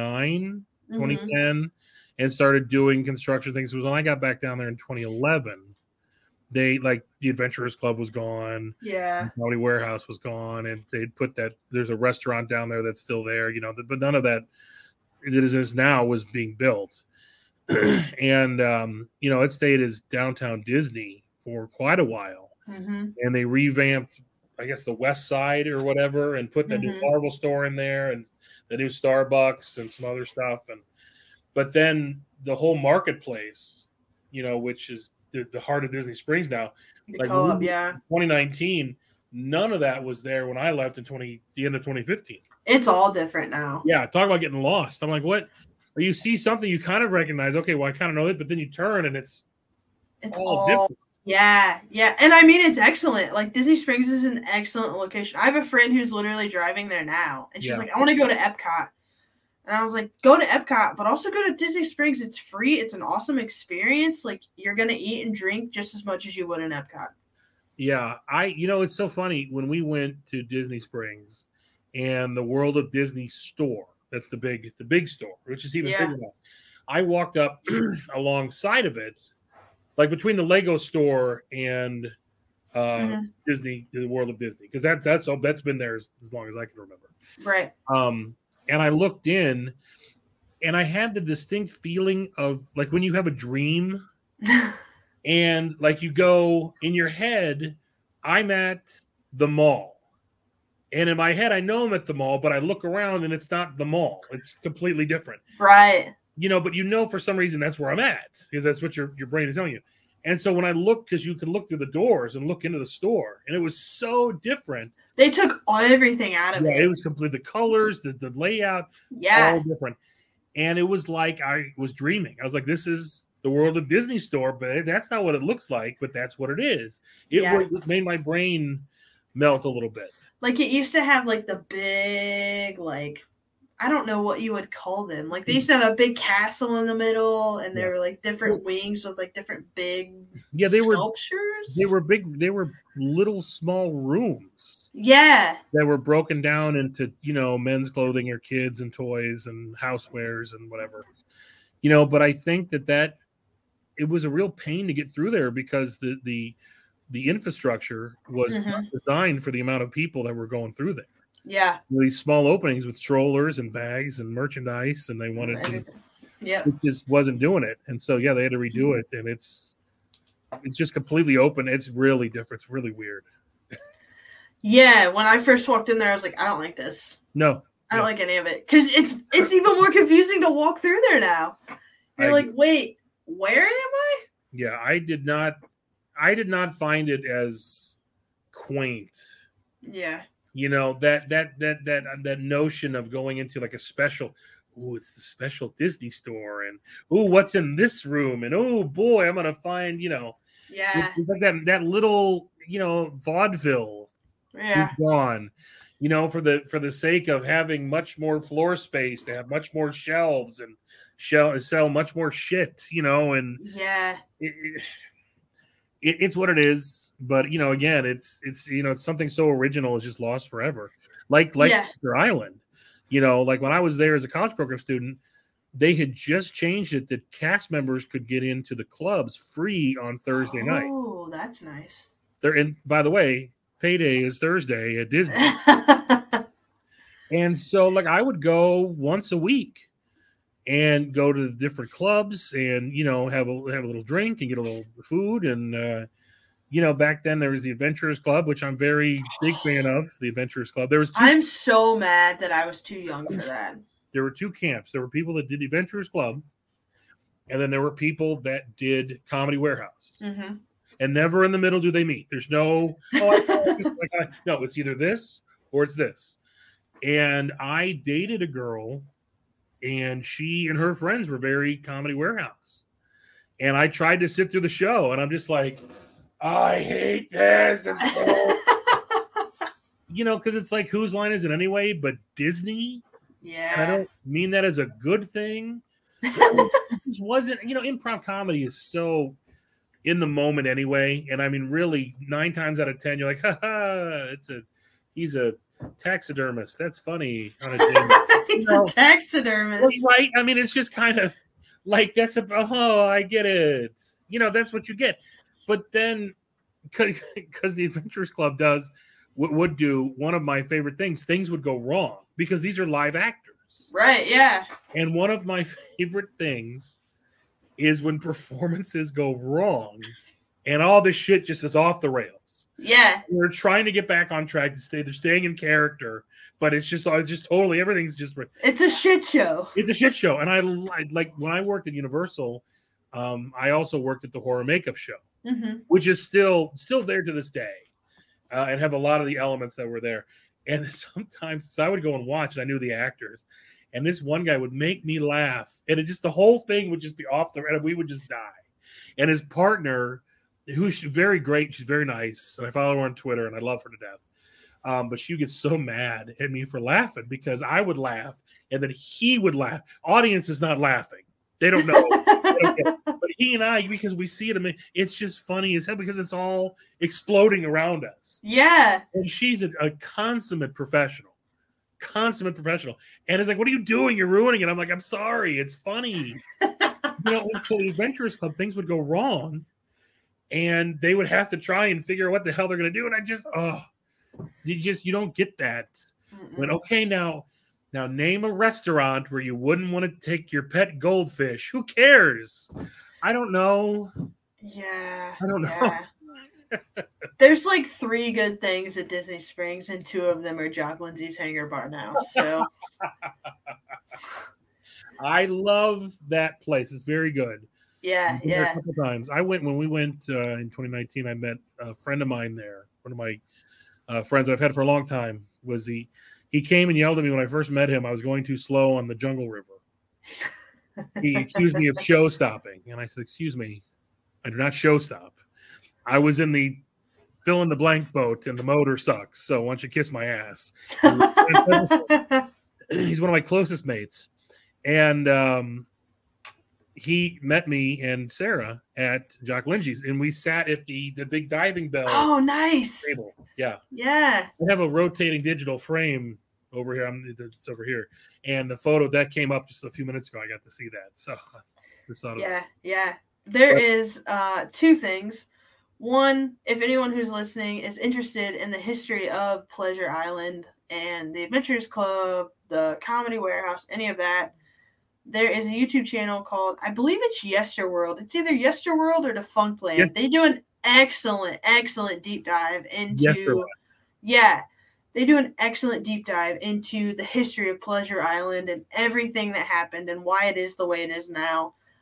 2010 and started doing construction things. It was when I got back down there in 2011. They like the Adventurers Club was gone. Yeah. Comedy Warehouse was gone. And they'd put there's a restaurant down there that's still there, but none of that is now was being built. And, it stayed as Downtown Disney for quite a while. Mm-hmm. And they revamped, I guess, the West Side or whatever, and put the new Marvel store in there and the new Starbucks and some other stuff. But then the whole marketplace, which is the heart of Disney Springs now, like Co-op, 2019, none of that was there when I left in the end of 2015. It's all different now. Yeah, talk about getting lost. I'm like, what? Or you see something you kind of recognize. Okay, well, I kind of know it, but then you turn and it's all different. Yeah. And I mean, it's excellent. Like Disney Springs is an excellent location. I have a friend who's literally driving there now, and she's like, I want to go to Epcot. And I was like, go to Epcot, but also go to Disney Springs. It's free. It's an awesome experience. Like, you're going to eat and drink just as much as you would in Epcot. Yeah. It's so funny when we went to Disney Springs and the World of Disney store. That's the big store, which is even bigger now. I walked up alongside of it, like between the Lego store and Disney, the World of Disney, because that's been there as long as I can remember. Right. And I looked in, and I had the distinct feeling of like when you have a dream, and like you go in your head, I'm at the mall. And in my head, I know I'm at the mall, but I look around and it's not the mall. It's completely different. Right. But for some reason that's where I'm at, because that's what your brain is telling you. And so when I looked, because you could look through the doors and look into the store, and it was so different. They took everything out of it. Yeah, it was complete. The colors, the layout, all different. And it was like I was dreaming. I was like, this is the World of Disney store, but that's not what it looks like, but that's what it is. It made my brain melt a little bit. Like it used to have like the big, like, I don't know what you would call them. Like they used to have a big castle in the middle, and there were like different wings with like different big sculptures. They were big. They were little small rooms. Yeah. That were broken down into, men's clothing or kids and toys and housewares and whatever. But I think that it was a real pain to get through there because the infrastructure was not designed for the amount of people that were going through there. Yeah. These small openings with strollers and bags and merchandise, and they wanted everything. Yeah. It just wasn't doing it. And so, they had to redo it, and it's just completely open. It's really different. It's really weird. Yeah. When I first walked in there, I was like, I don't like this. No. I don't like any of it. Because it's even more confusing to walk through there now. You're like, wait, where am I? Yeah, I did not find it as quaint. Yeah. You know, that notion of going into like a special, oh, it's the special Disney store, and oh, what's in this room, and oh boy, I'm gonna find, you know, Yeah. it's like that little, you know, vaudeville is gone. You know, for the sake of having much more floor space, to have much more shelves and sell much more shit, you know, and it's what it is. But you know, again, it's you know, it's something so original, it's just lost forever. Like Treasure Island, you know, like when I was there as a college program student, they had just changed it that cast members could get into the clubs free on Thursday night. Oh, that's nice. And by the way, payday is Thursday at Disney. And so like I would go once a week and go to the different clubs and, you know, have a little drink and get a little food. And you know, back then there was the Adventurers Club, which I'm very big fan of. The Adventurers Club. I'm so mad that I was too young for that. There were two camps. There were people that did the Adventurers Club, and then there were people that did Comedy Warehouse. Mm-hmm. And never in the middle do they meet. There's no, no, it's either this or it's this. And I dated a girl, and she and her friends were very Comedy Warehouse. And I tried to sit through the show, and I'm just like, I hate this. It's so... you know, because it's like, whose line is it anyway? But Disney? Yeah. And I don't mean that as a good thing. It just wasn't, you know, improv comedy is so in the moment anyway. And I mean, really, 9 times out of 10, you're like, he's a taxidermist. That's funny. On a he's a taxidermist. Right? I mean, it's just kind of like, I get it. You know, that's what you get. But then, because the Adventurers Club would do one of my favorite things would go wrong because these are live actors. Right, yeah. And one of my favorite things is when performances go wrong and all this shit just is off the rails. Yeah. We're trying to get back on track they're staying in character, but it's just totally, everything's just... It's a shit show. It's a shit show. And I like, when I worked at Universal, I also worked at the Horror Makeup Show, which is still there to this day. And have a lot of the elements that were there. And sometimes I would go and watch, and I knew the actors. And this one guy would make me laugh. And the whole thing would just be off the... And we would just die. And his partner, who's very great, she's very nice. And I follow her on Twitter, and I love her to death. But she would get so mad at me for laughing because I would laugh, and then he would laugh. Audience is not laughing. They don't know. But he and I, because we see it, it's just funny as hell because it's all exploding around us. Yeah. And she's a consummate professional. And it's like, what are you doing? You're ruining it. I'm like, I'm sorry. It's funny. You know, and so the Adventurers Club, things would go wrong, and they would have to try and figure out what the hell they're going to do. And I just, you don't get that. When, okay, now name a restaurant where you wouldn't want to take your pet goldfish. Who cares? I don't know. Yeah. I don't know. Yeah. There's like 3 good things at Disney Springs, and 2 of them are Jock Lindsay's Hangar Bar now. So I love that place. It's very good. Yeah, A couple times. When we went in 2019, I met a friend of mine there. One of my friends that I've had for a long time. He came and yelled at me when I first met him. I was going too slow on the Jungle River. He accused me of show stopping. And I said, excuse me, I do not show stop. I was in the fill in the blank boat and the motor sucks. So why don't you kiss my ass? He's one of my closest mates. And he met me and Sarah at Jock Lindsay's, and we sat at the big diving bell. Oh, nice. Table. Yeah. Yeah. I have a rotating digital frame over here. It's over here. And the photo that came up just a few minutes ago, I got to see that. So yeah. There is 2 things. One, if anyone who's listening is interested in the history of Pleasure Island and the Adventurers Club, the Comedy Warehouse, any of that, there is a YouTube channel called, I believe it's Yesterworld. It's either Yesterworld or Defunctland. Yes. They do an excellent deep dive into... Yeah. They do an excellent deep dive into the history of Pleasure Island and everything that happened and why it is the way it is now.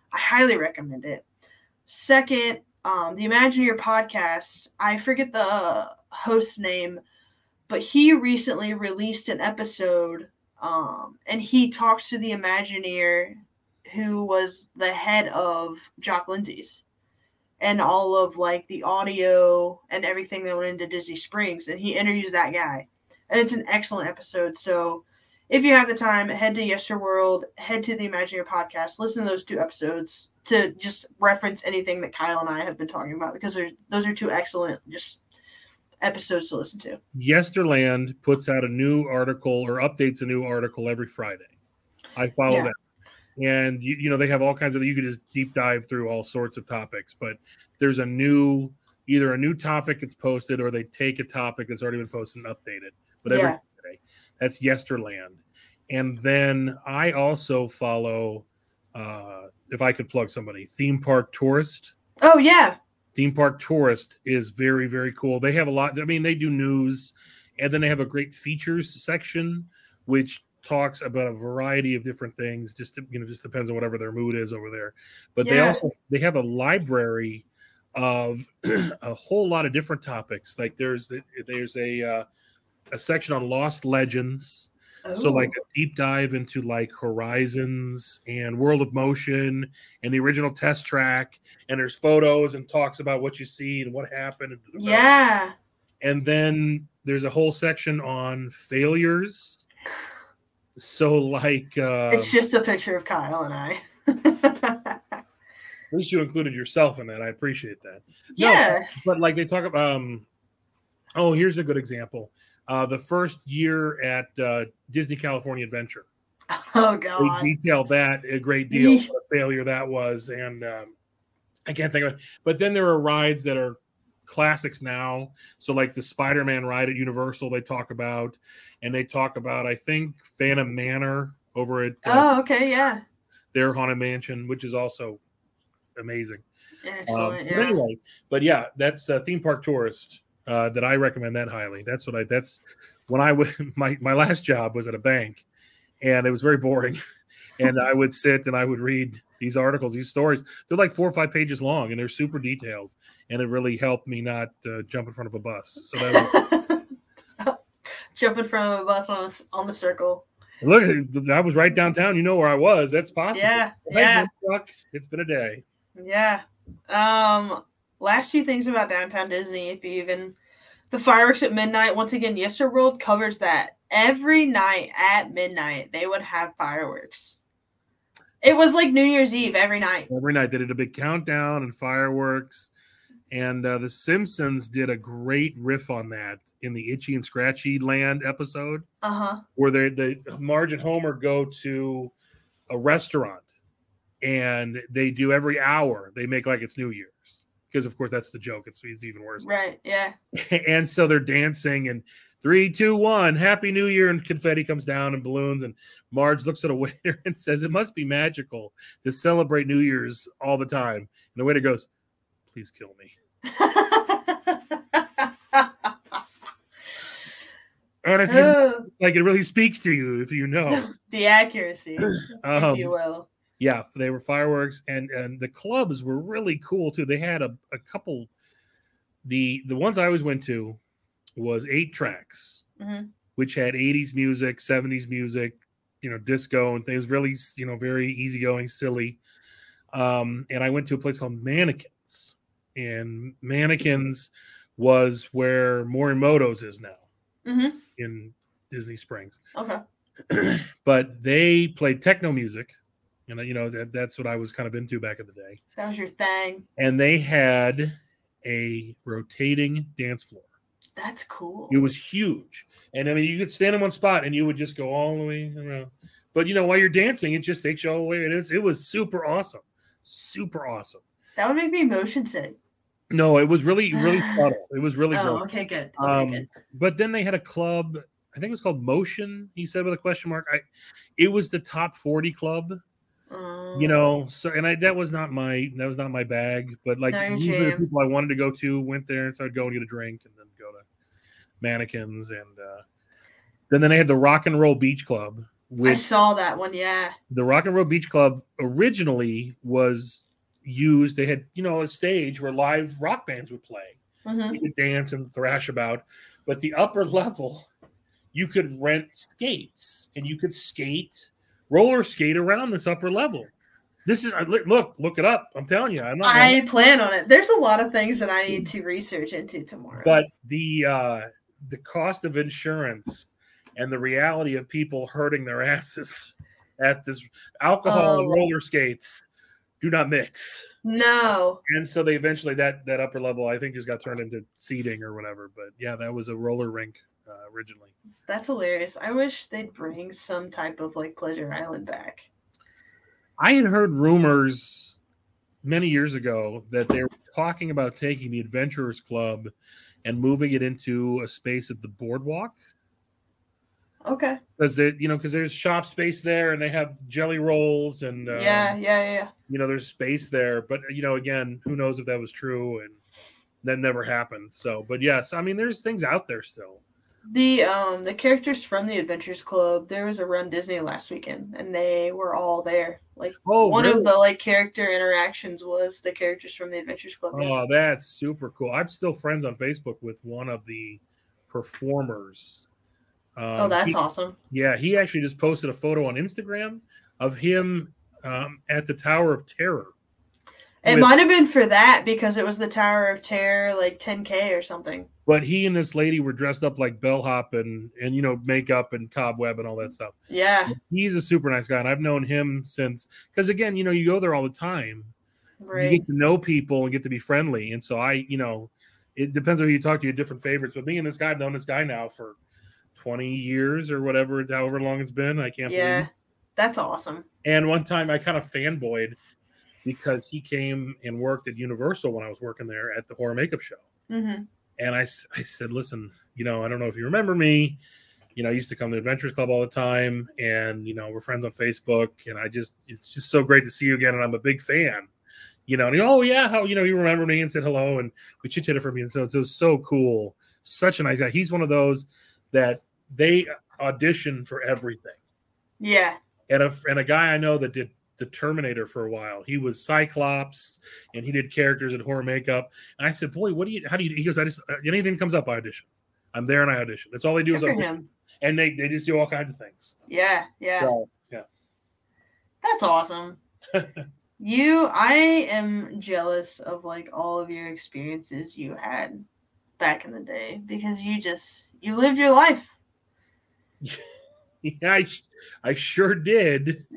I highly recommend it. Second, the Imagineer podcast. I forget the host's name, but he recently released an episode, and he talks to the Imagineer who was the head of Jock Lindsay's and all of like the audio and everything that went into Disney Springs, and he interviews that guy. And it's an excellent episode. So if you have the time, head to Yesterworld, head to the Imagineer podcast, listen to those 2 episodes to just reference anything that Kyle and I have been talking about, because those are 2 excellent just episodes to listen to. Yesterland puts out a new article or updates a new article every Friday. I follow that. And, you know, they have all kinds of, you can just deep dive through all sorts of topics, but there's either a new topic that's posted, or they take a topic that's already been posted and update it. But every Friday, that's Yesterland. And then I also follow, if I could plug somebody, Theme Park Tourist. Oh, yeah. Theme Park Tourist is very, very cool. They have a lot. I mean, they do news, and then they have a great features section, which talks about a variety of different things. Just depends on whatever their mood is over there. But they have a library of a whole lot of different topics. Like there's a section on Lost Legends. So like a deep dive into like Horizons and World of Motion and the original Test Track, and there's photos and talks about what you see and what happened. Yeah. And then there's a whole section on failures. So like it's just a picture of Kyle and I. At least you included yourself in that. I appreciate that. Yeah. No, but like they talk about here's a good example. The first year at Disney California Adventure. Oh, God. They detailed that a great deal, what a failure that was. And I can't think of it. But then there are rides that are classics now. So like the Spider-Man ride at Universal, they talk about. And they talk about, I think, Phantom Manor over at their Haunted Mansion, which is also amazing. Excellent, But anyway, that's Theme Park Tourist. That I recommend that highly. That's when I would my last job was at a bank, and it was very boring. And I would sit and I would read these articles, these stories. They're like 4 or 5 pages long, and they're super detailed. And it really helped me not jump in front of a bus. So that was jump in front of a bus on the circle. Look, I was right downtown. You know where I was. That's possible. Yeah. It's been a day. Yeah. Last few things about Downtown Disney, the fireworks at midnight, once again, Yesterworld covers that. Every night at midnight, they would have fireworks. It was like New Year's Eve every night. Every night they did a big countdown and fireworks. And The Simpsons did a great riff on that in the Itchy and Scratchy Land episode. Where Marge and Homer go to a restaurant, and they do every hour. They make like it's New Year's. Because, of course, that's the joke. It's even worse. Right, yeah. And so they're dancing, and 3, 2, 1, Happy New Year, and confetti comes down and balloons, and Marge looks at a waiter and says, it must be magical to celebrate New Year's all the time. And the waiter goes, please kill me. And if it's like it really speaks to you if you know. The accuracy, if you will. Yeah, they were fireworks, and the clubs were really cool too. They had a couple. The ones I always went to was 8 Tracks, which had 80s music, 70s music, disco and things. Really, very easygoing, silly. And I went to a place called Mannequins, and Mannequins was where Morimoto's is now in Disney Springs. Okay, but they played techno music. And, that's what I was kind of into back in the day. That was your thing. And they had a rotating dance floor. That's cool. It was huge. And, I mean, you could stand in one spot and you would just go all the way around. But, while you're dancing, it just takes you all the way. It was super awesome. Super awesome. That would make me motion sick. No, it was really, really subtle. It was really good. Okay, good. But then they had a club. I think it was called Motion, he said with a question mark. It was the top 40 club. So that was not my bag, but like usually the people I wanted to go to went there, and so I'd go and get a drink and then go to Mannequins, and then they had the Rock and Roll Beach Club, I saw that one, yeah. The Rock and Roll Beach Club originally was used. They had, a stage where live rock bands would play. Mm-hmm. You could dance and thrash about. But the upper level, you could rent skates and you could roller skate around this upper level. This is look it up. I'm telling you, I plan on it. There's a lot of things that I need to research into tomorrow. But the cost of insurance and the reality of people hurting their asses at this alcohol and roller skates do not mix. No. And so they eventually that upper level, I think, just got turned into seating or whatever. But yeah, that was a roller rink originally. That's hilarious. I wish they'd bring some type of like Pleasure Island back. I had heard rumors many years ago that they were talking about taking the Adventurers Club and moving it into a space at the boardwalk. Okay. Because there's shop space there, and they have jelly rolls, and yeah. There's space there, but again, who knows if that was true, and that never happened. So, but yes, I mean, there's things out there still. The characters from the Adventures Club, there was a Run Disney last weekend, and they were all there. Like one of the character interactions was the characters from the Adventures Club. Oh, that's super cool. I'm still friends on Facebook with one of the performers. That's awesome. Yeah, he actually just posted a photo on Instagram of him at the Tower of Terror. It might have been for that because it was the Tower of Terror, like 10K or something. But he and this lady were dressed up like bellhop and makeup and cobweb and all that stuff. Yeah. He's a super nice guy, and I've known him since, because again, you go there all the time. Right. You get to know people and get to be friendly. And so it depends on who you talk to, your different favorites. But me and this guy, I've known this guy now for 20 years or whatever, however long it's been. I can't believe. Yeah, that's awesome. And one time I kind of fanboyed because he came and worked at Universal when I was working there at the horror makeup show. Mm-hmm. And I said, listen, I don't know if you remember me. I used to come to Adventures Club all the time, and we're friends on Facebook, and it's just so great to see you again, and I'm a big fan. And he, oh yeah, how you remember me, and said hello, and we chit-chatted for me, and so it was so cool. Such a nice guy. He's one of those that they audition for everything. Yeah. And a guy I know that did the Terminator for a while. He was Cyclops, and he did characters in horror makeup. And I said, boy, how do you, he goes, anything comes up, I audition. I'm there and I audition. That's all they do is audition. And they just do all kinds of things. Yeah. So, yeah. That's awesome. I am jealous of like all of your experiences you had back in the day because you lived your life. Yeah, I sure did.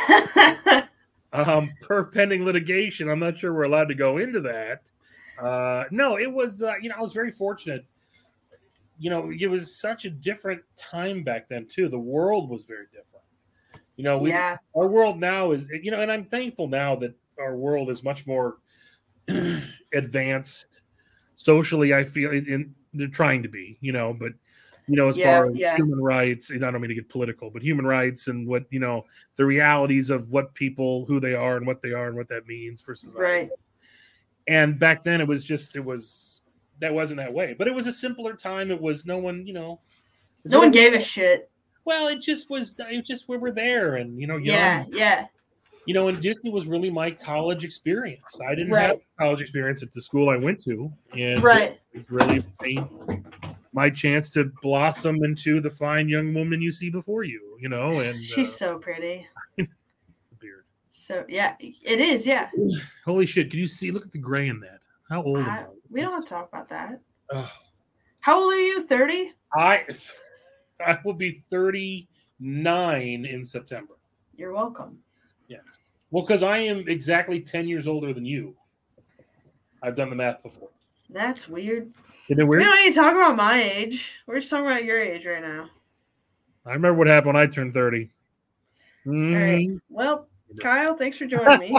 Per pending litigation, I'm not sure we're allowed to go into that. No, it was, I was very fortunate. It was such a different time back then too. The world was very different. Our world now is, and I'm thankful now that our world is much more advanced socially. I feel they're trying to be, but as far as human rights, I don't mean to get political, but human rights and what, the realities of what people, who they are and what they are and what that means for society. Right. And back then that wasn't that way, but it was a simpler time. It was no one, no one gave a shit. Well, it just we were there and, young. Yeah. And Disney was really my college experience. I didn't have college experience at the school I went to. And it was really my chance to blossom into the fine young woman you see before you, and she's so pretty. It's the beard. So yeah, it is. Yeah. Holy shit. Can you see, look at the gray in that. How old am I? We don't have to talk about that. How old are you? 30? I will be 39 in September. You're welcome. Yes. Well, because I am exactly 10 years older than you. I've done the math before. That's weird. Isn't it weird? We don't need to talk about my age. We're just talking about your age right now. I remember what happened when I turned 30. All right. Well, Kyle, thanks for joining me.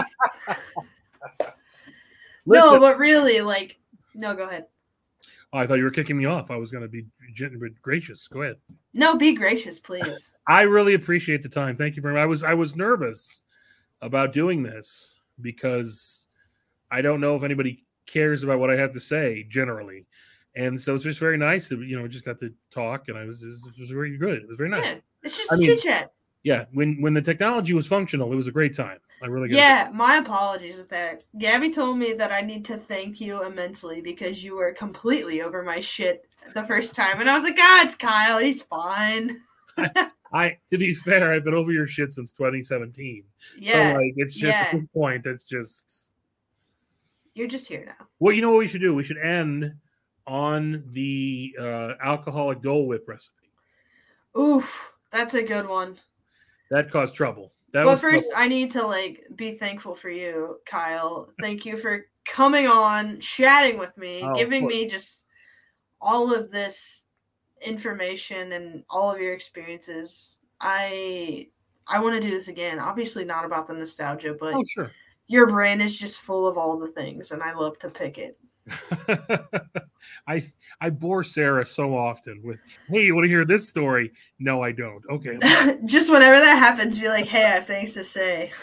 No, but really, no, go ahead. Oh, I thought you were kicking me off. I was going to be gracious. Go ahead. No, be gracious, please. I really appreciate the time. Thank you very much. I was nervous about doing this because I don't know if anybody cares about what I have to say generally. And so it's just very nice that, just got to talk, and it was very good. It was very nice. Yeah, it's just a chit chat. Yeah, when the technology was functional, it was a great time. I really my apologies with that. Gabby told me that I need to thank you immensely because you were completely over my shit the first time, and I was like, it's Kyle, he's fine. To be fair, I've been over your shit since 2017. So like, it's just at this point, that's just you're just here now. Well, you know what we should do? We should end on the alcoholic Dole Whip recipe. Oof, that's a good one. That caused trouble. But first, I need to be thankful for you, Kyle. Thank you for coming on, chatting with me, giving me just all of this information and all of your experiences. I want to do this again. Obviously, not about the nostalgia, but sure. Your brain is just full of all the things, and I love to pick it. I bore Sarah so often with, hey, you want to hear this story? No, I don't. Okay. Just whenever that happens, be like, hey, I have things to say.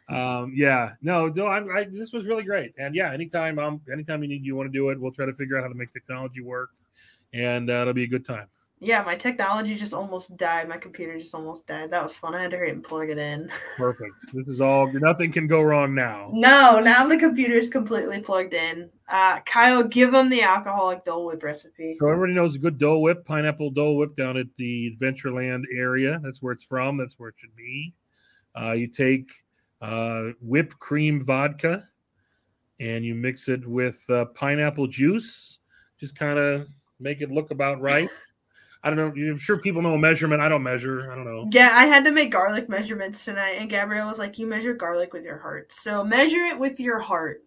This was really great. And yeah, anytime you want to do it, we'll try to figure out how to make technology work, and it'll be a good time. Yeah, my technology just almost died. My computer just almost died. That was fun. I had to hurry and plug it in. Perfect. This is nothing can go wrong now. No, now the computer is completely plugged in. Kyle, give them the alcoholic Dole Whip recipe. So everybody knows a good Dole Whip, pineapple Dole Whip down at the Adventureland area. That's where it's from. That's where it should be. You take whipped cream vodka and you mix it with pineapple juice. Just kind of make it look about right. I don't know. I'm sure people know a measurement. I don't measure. I don't know. Yeah, I had to make garlic measurements tonight, and Gabrielle was like, you measure garlic with your heart. So measure it with your heart.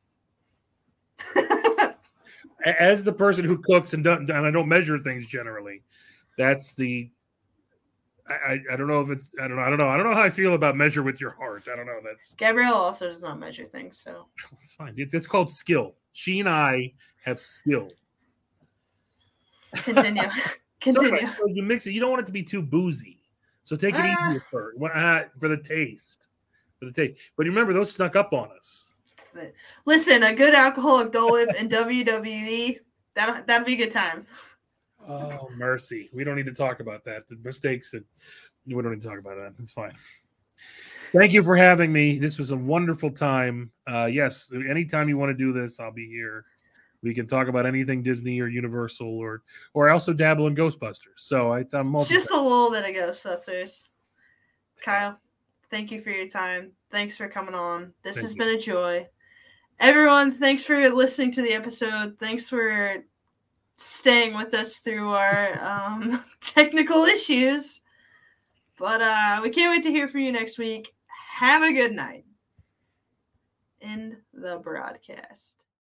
As the person who cooks and I don't measure things generally, that's the I don't know if it's I don't know how I feel about measure with your heart. I don't know. That's Gabrielle also does not measure things, so it's fine. It's called skill. She and I have skill. Continue. So you mix it. You don't want it to be too boozy, so take it easy for the taste. But remember, those snuck up on us. Listen, a good alcoholic Dole Whip in WWE, that'll be a good time. Oh, mercy. We don't need to talk about that. The mistakes we don't need to talk about that. It's fine. Thank you for having me. This was a wonderful time. Yes, anytime you want to do this, I'll be here. We can talk about anything Disney or Universal, or I also dabble in Ghostbusters. So I'm just a little bit of Ghostbusters. Kyle, thank you for your time. Thanks for coming on. This has been a joy. Everyone, thanks for listening to the episode. Thanks for staying with us through our technical issues. But we can't wait to hear from you next week. Have a good night. End the broadcast.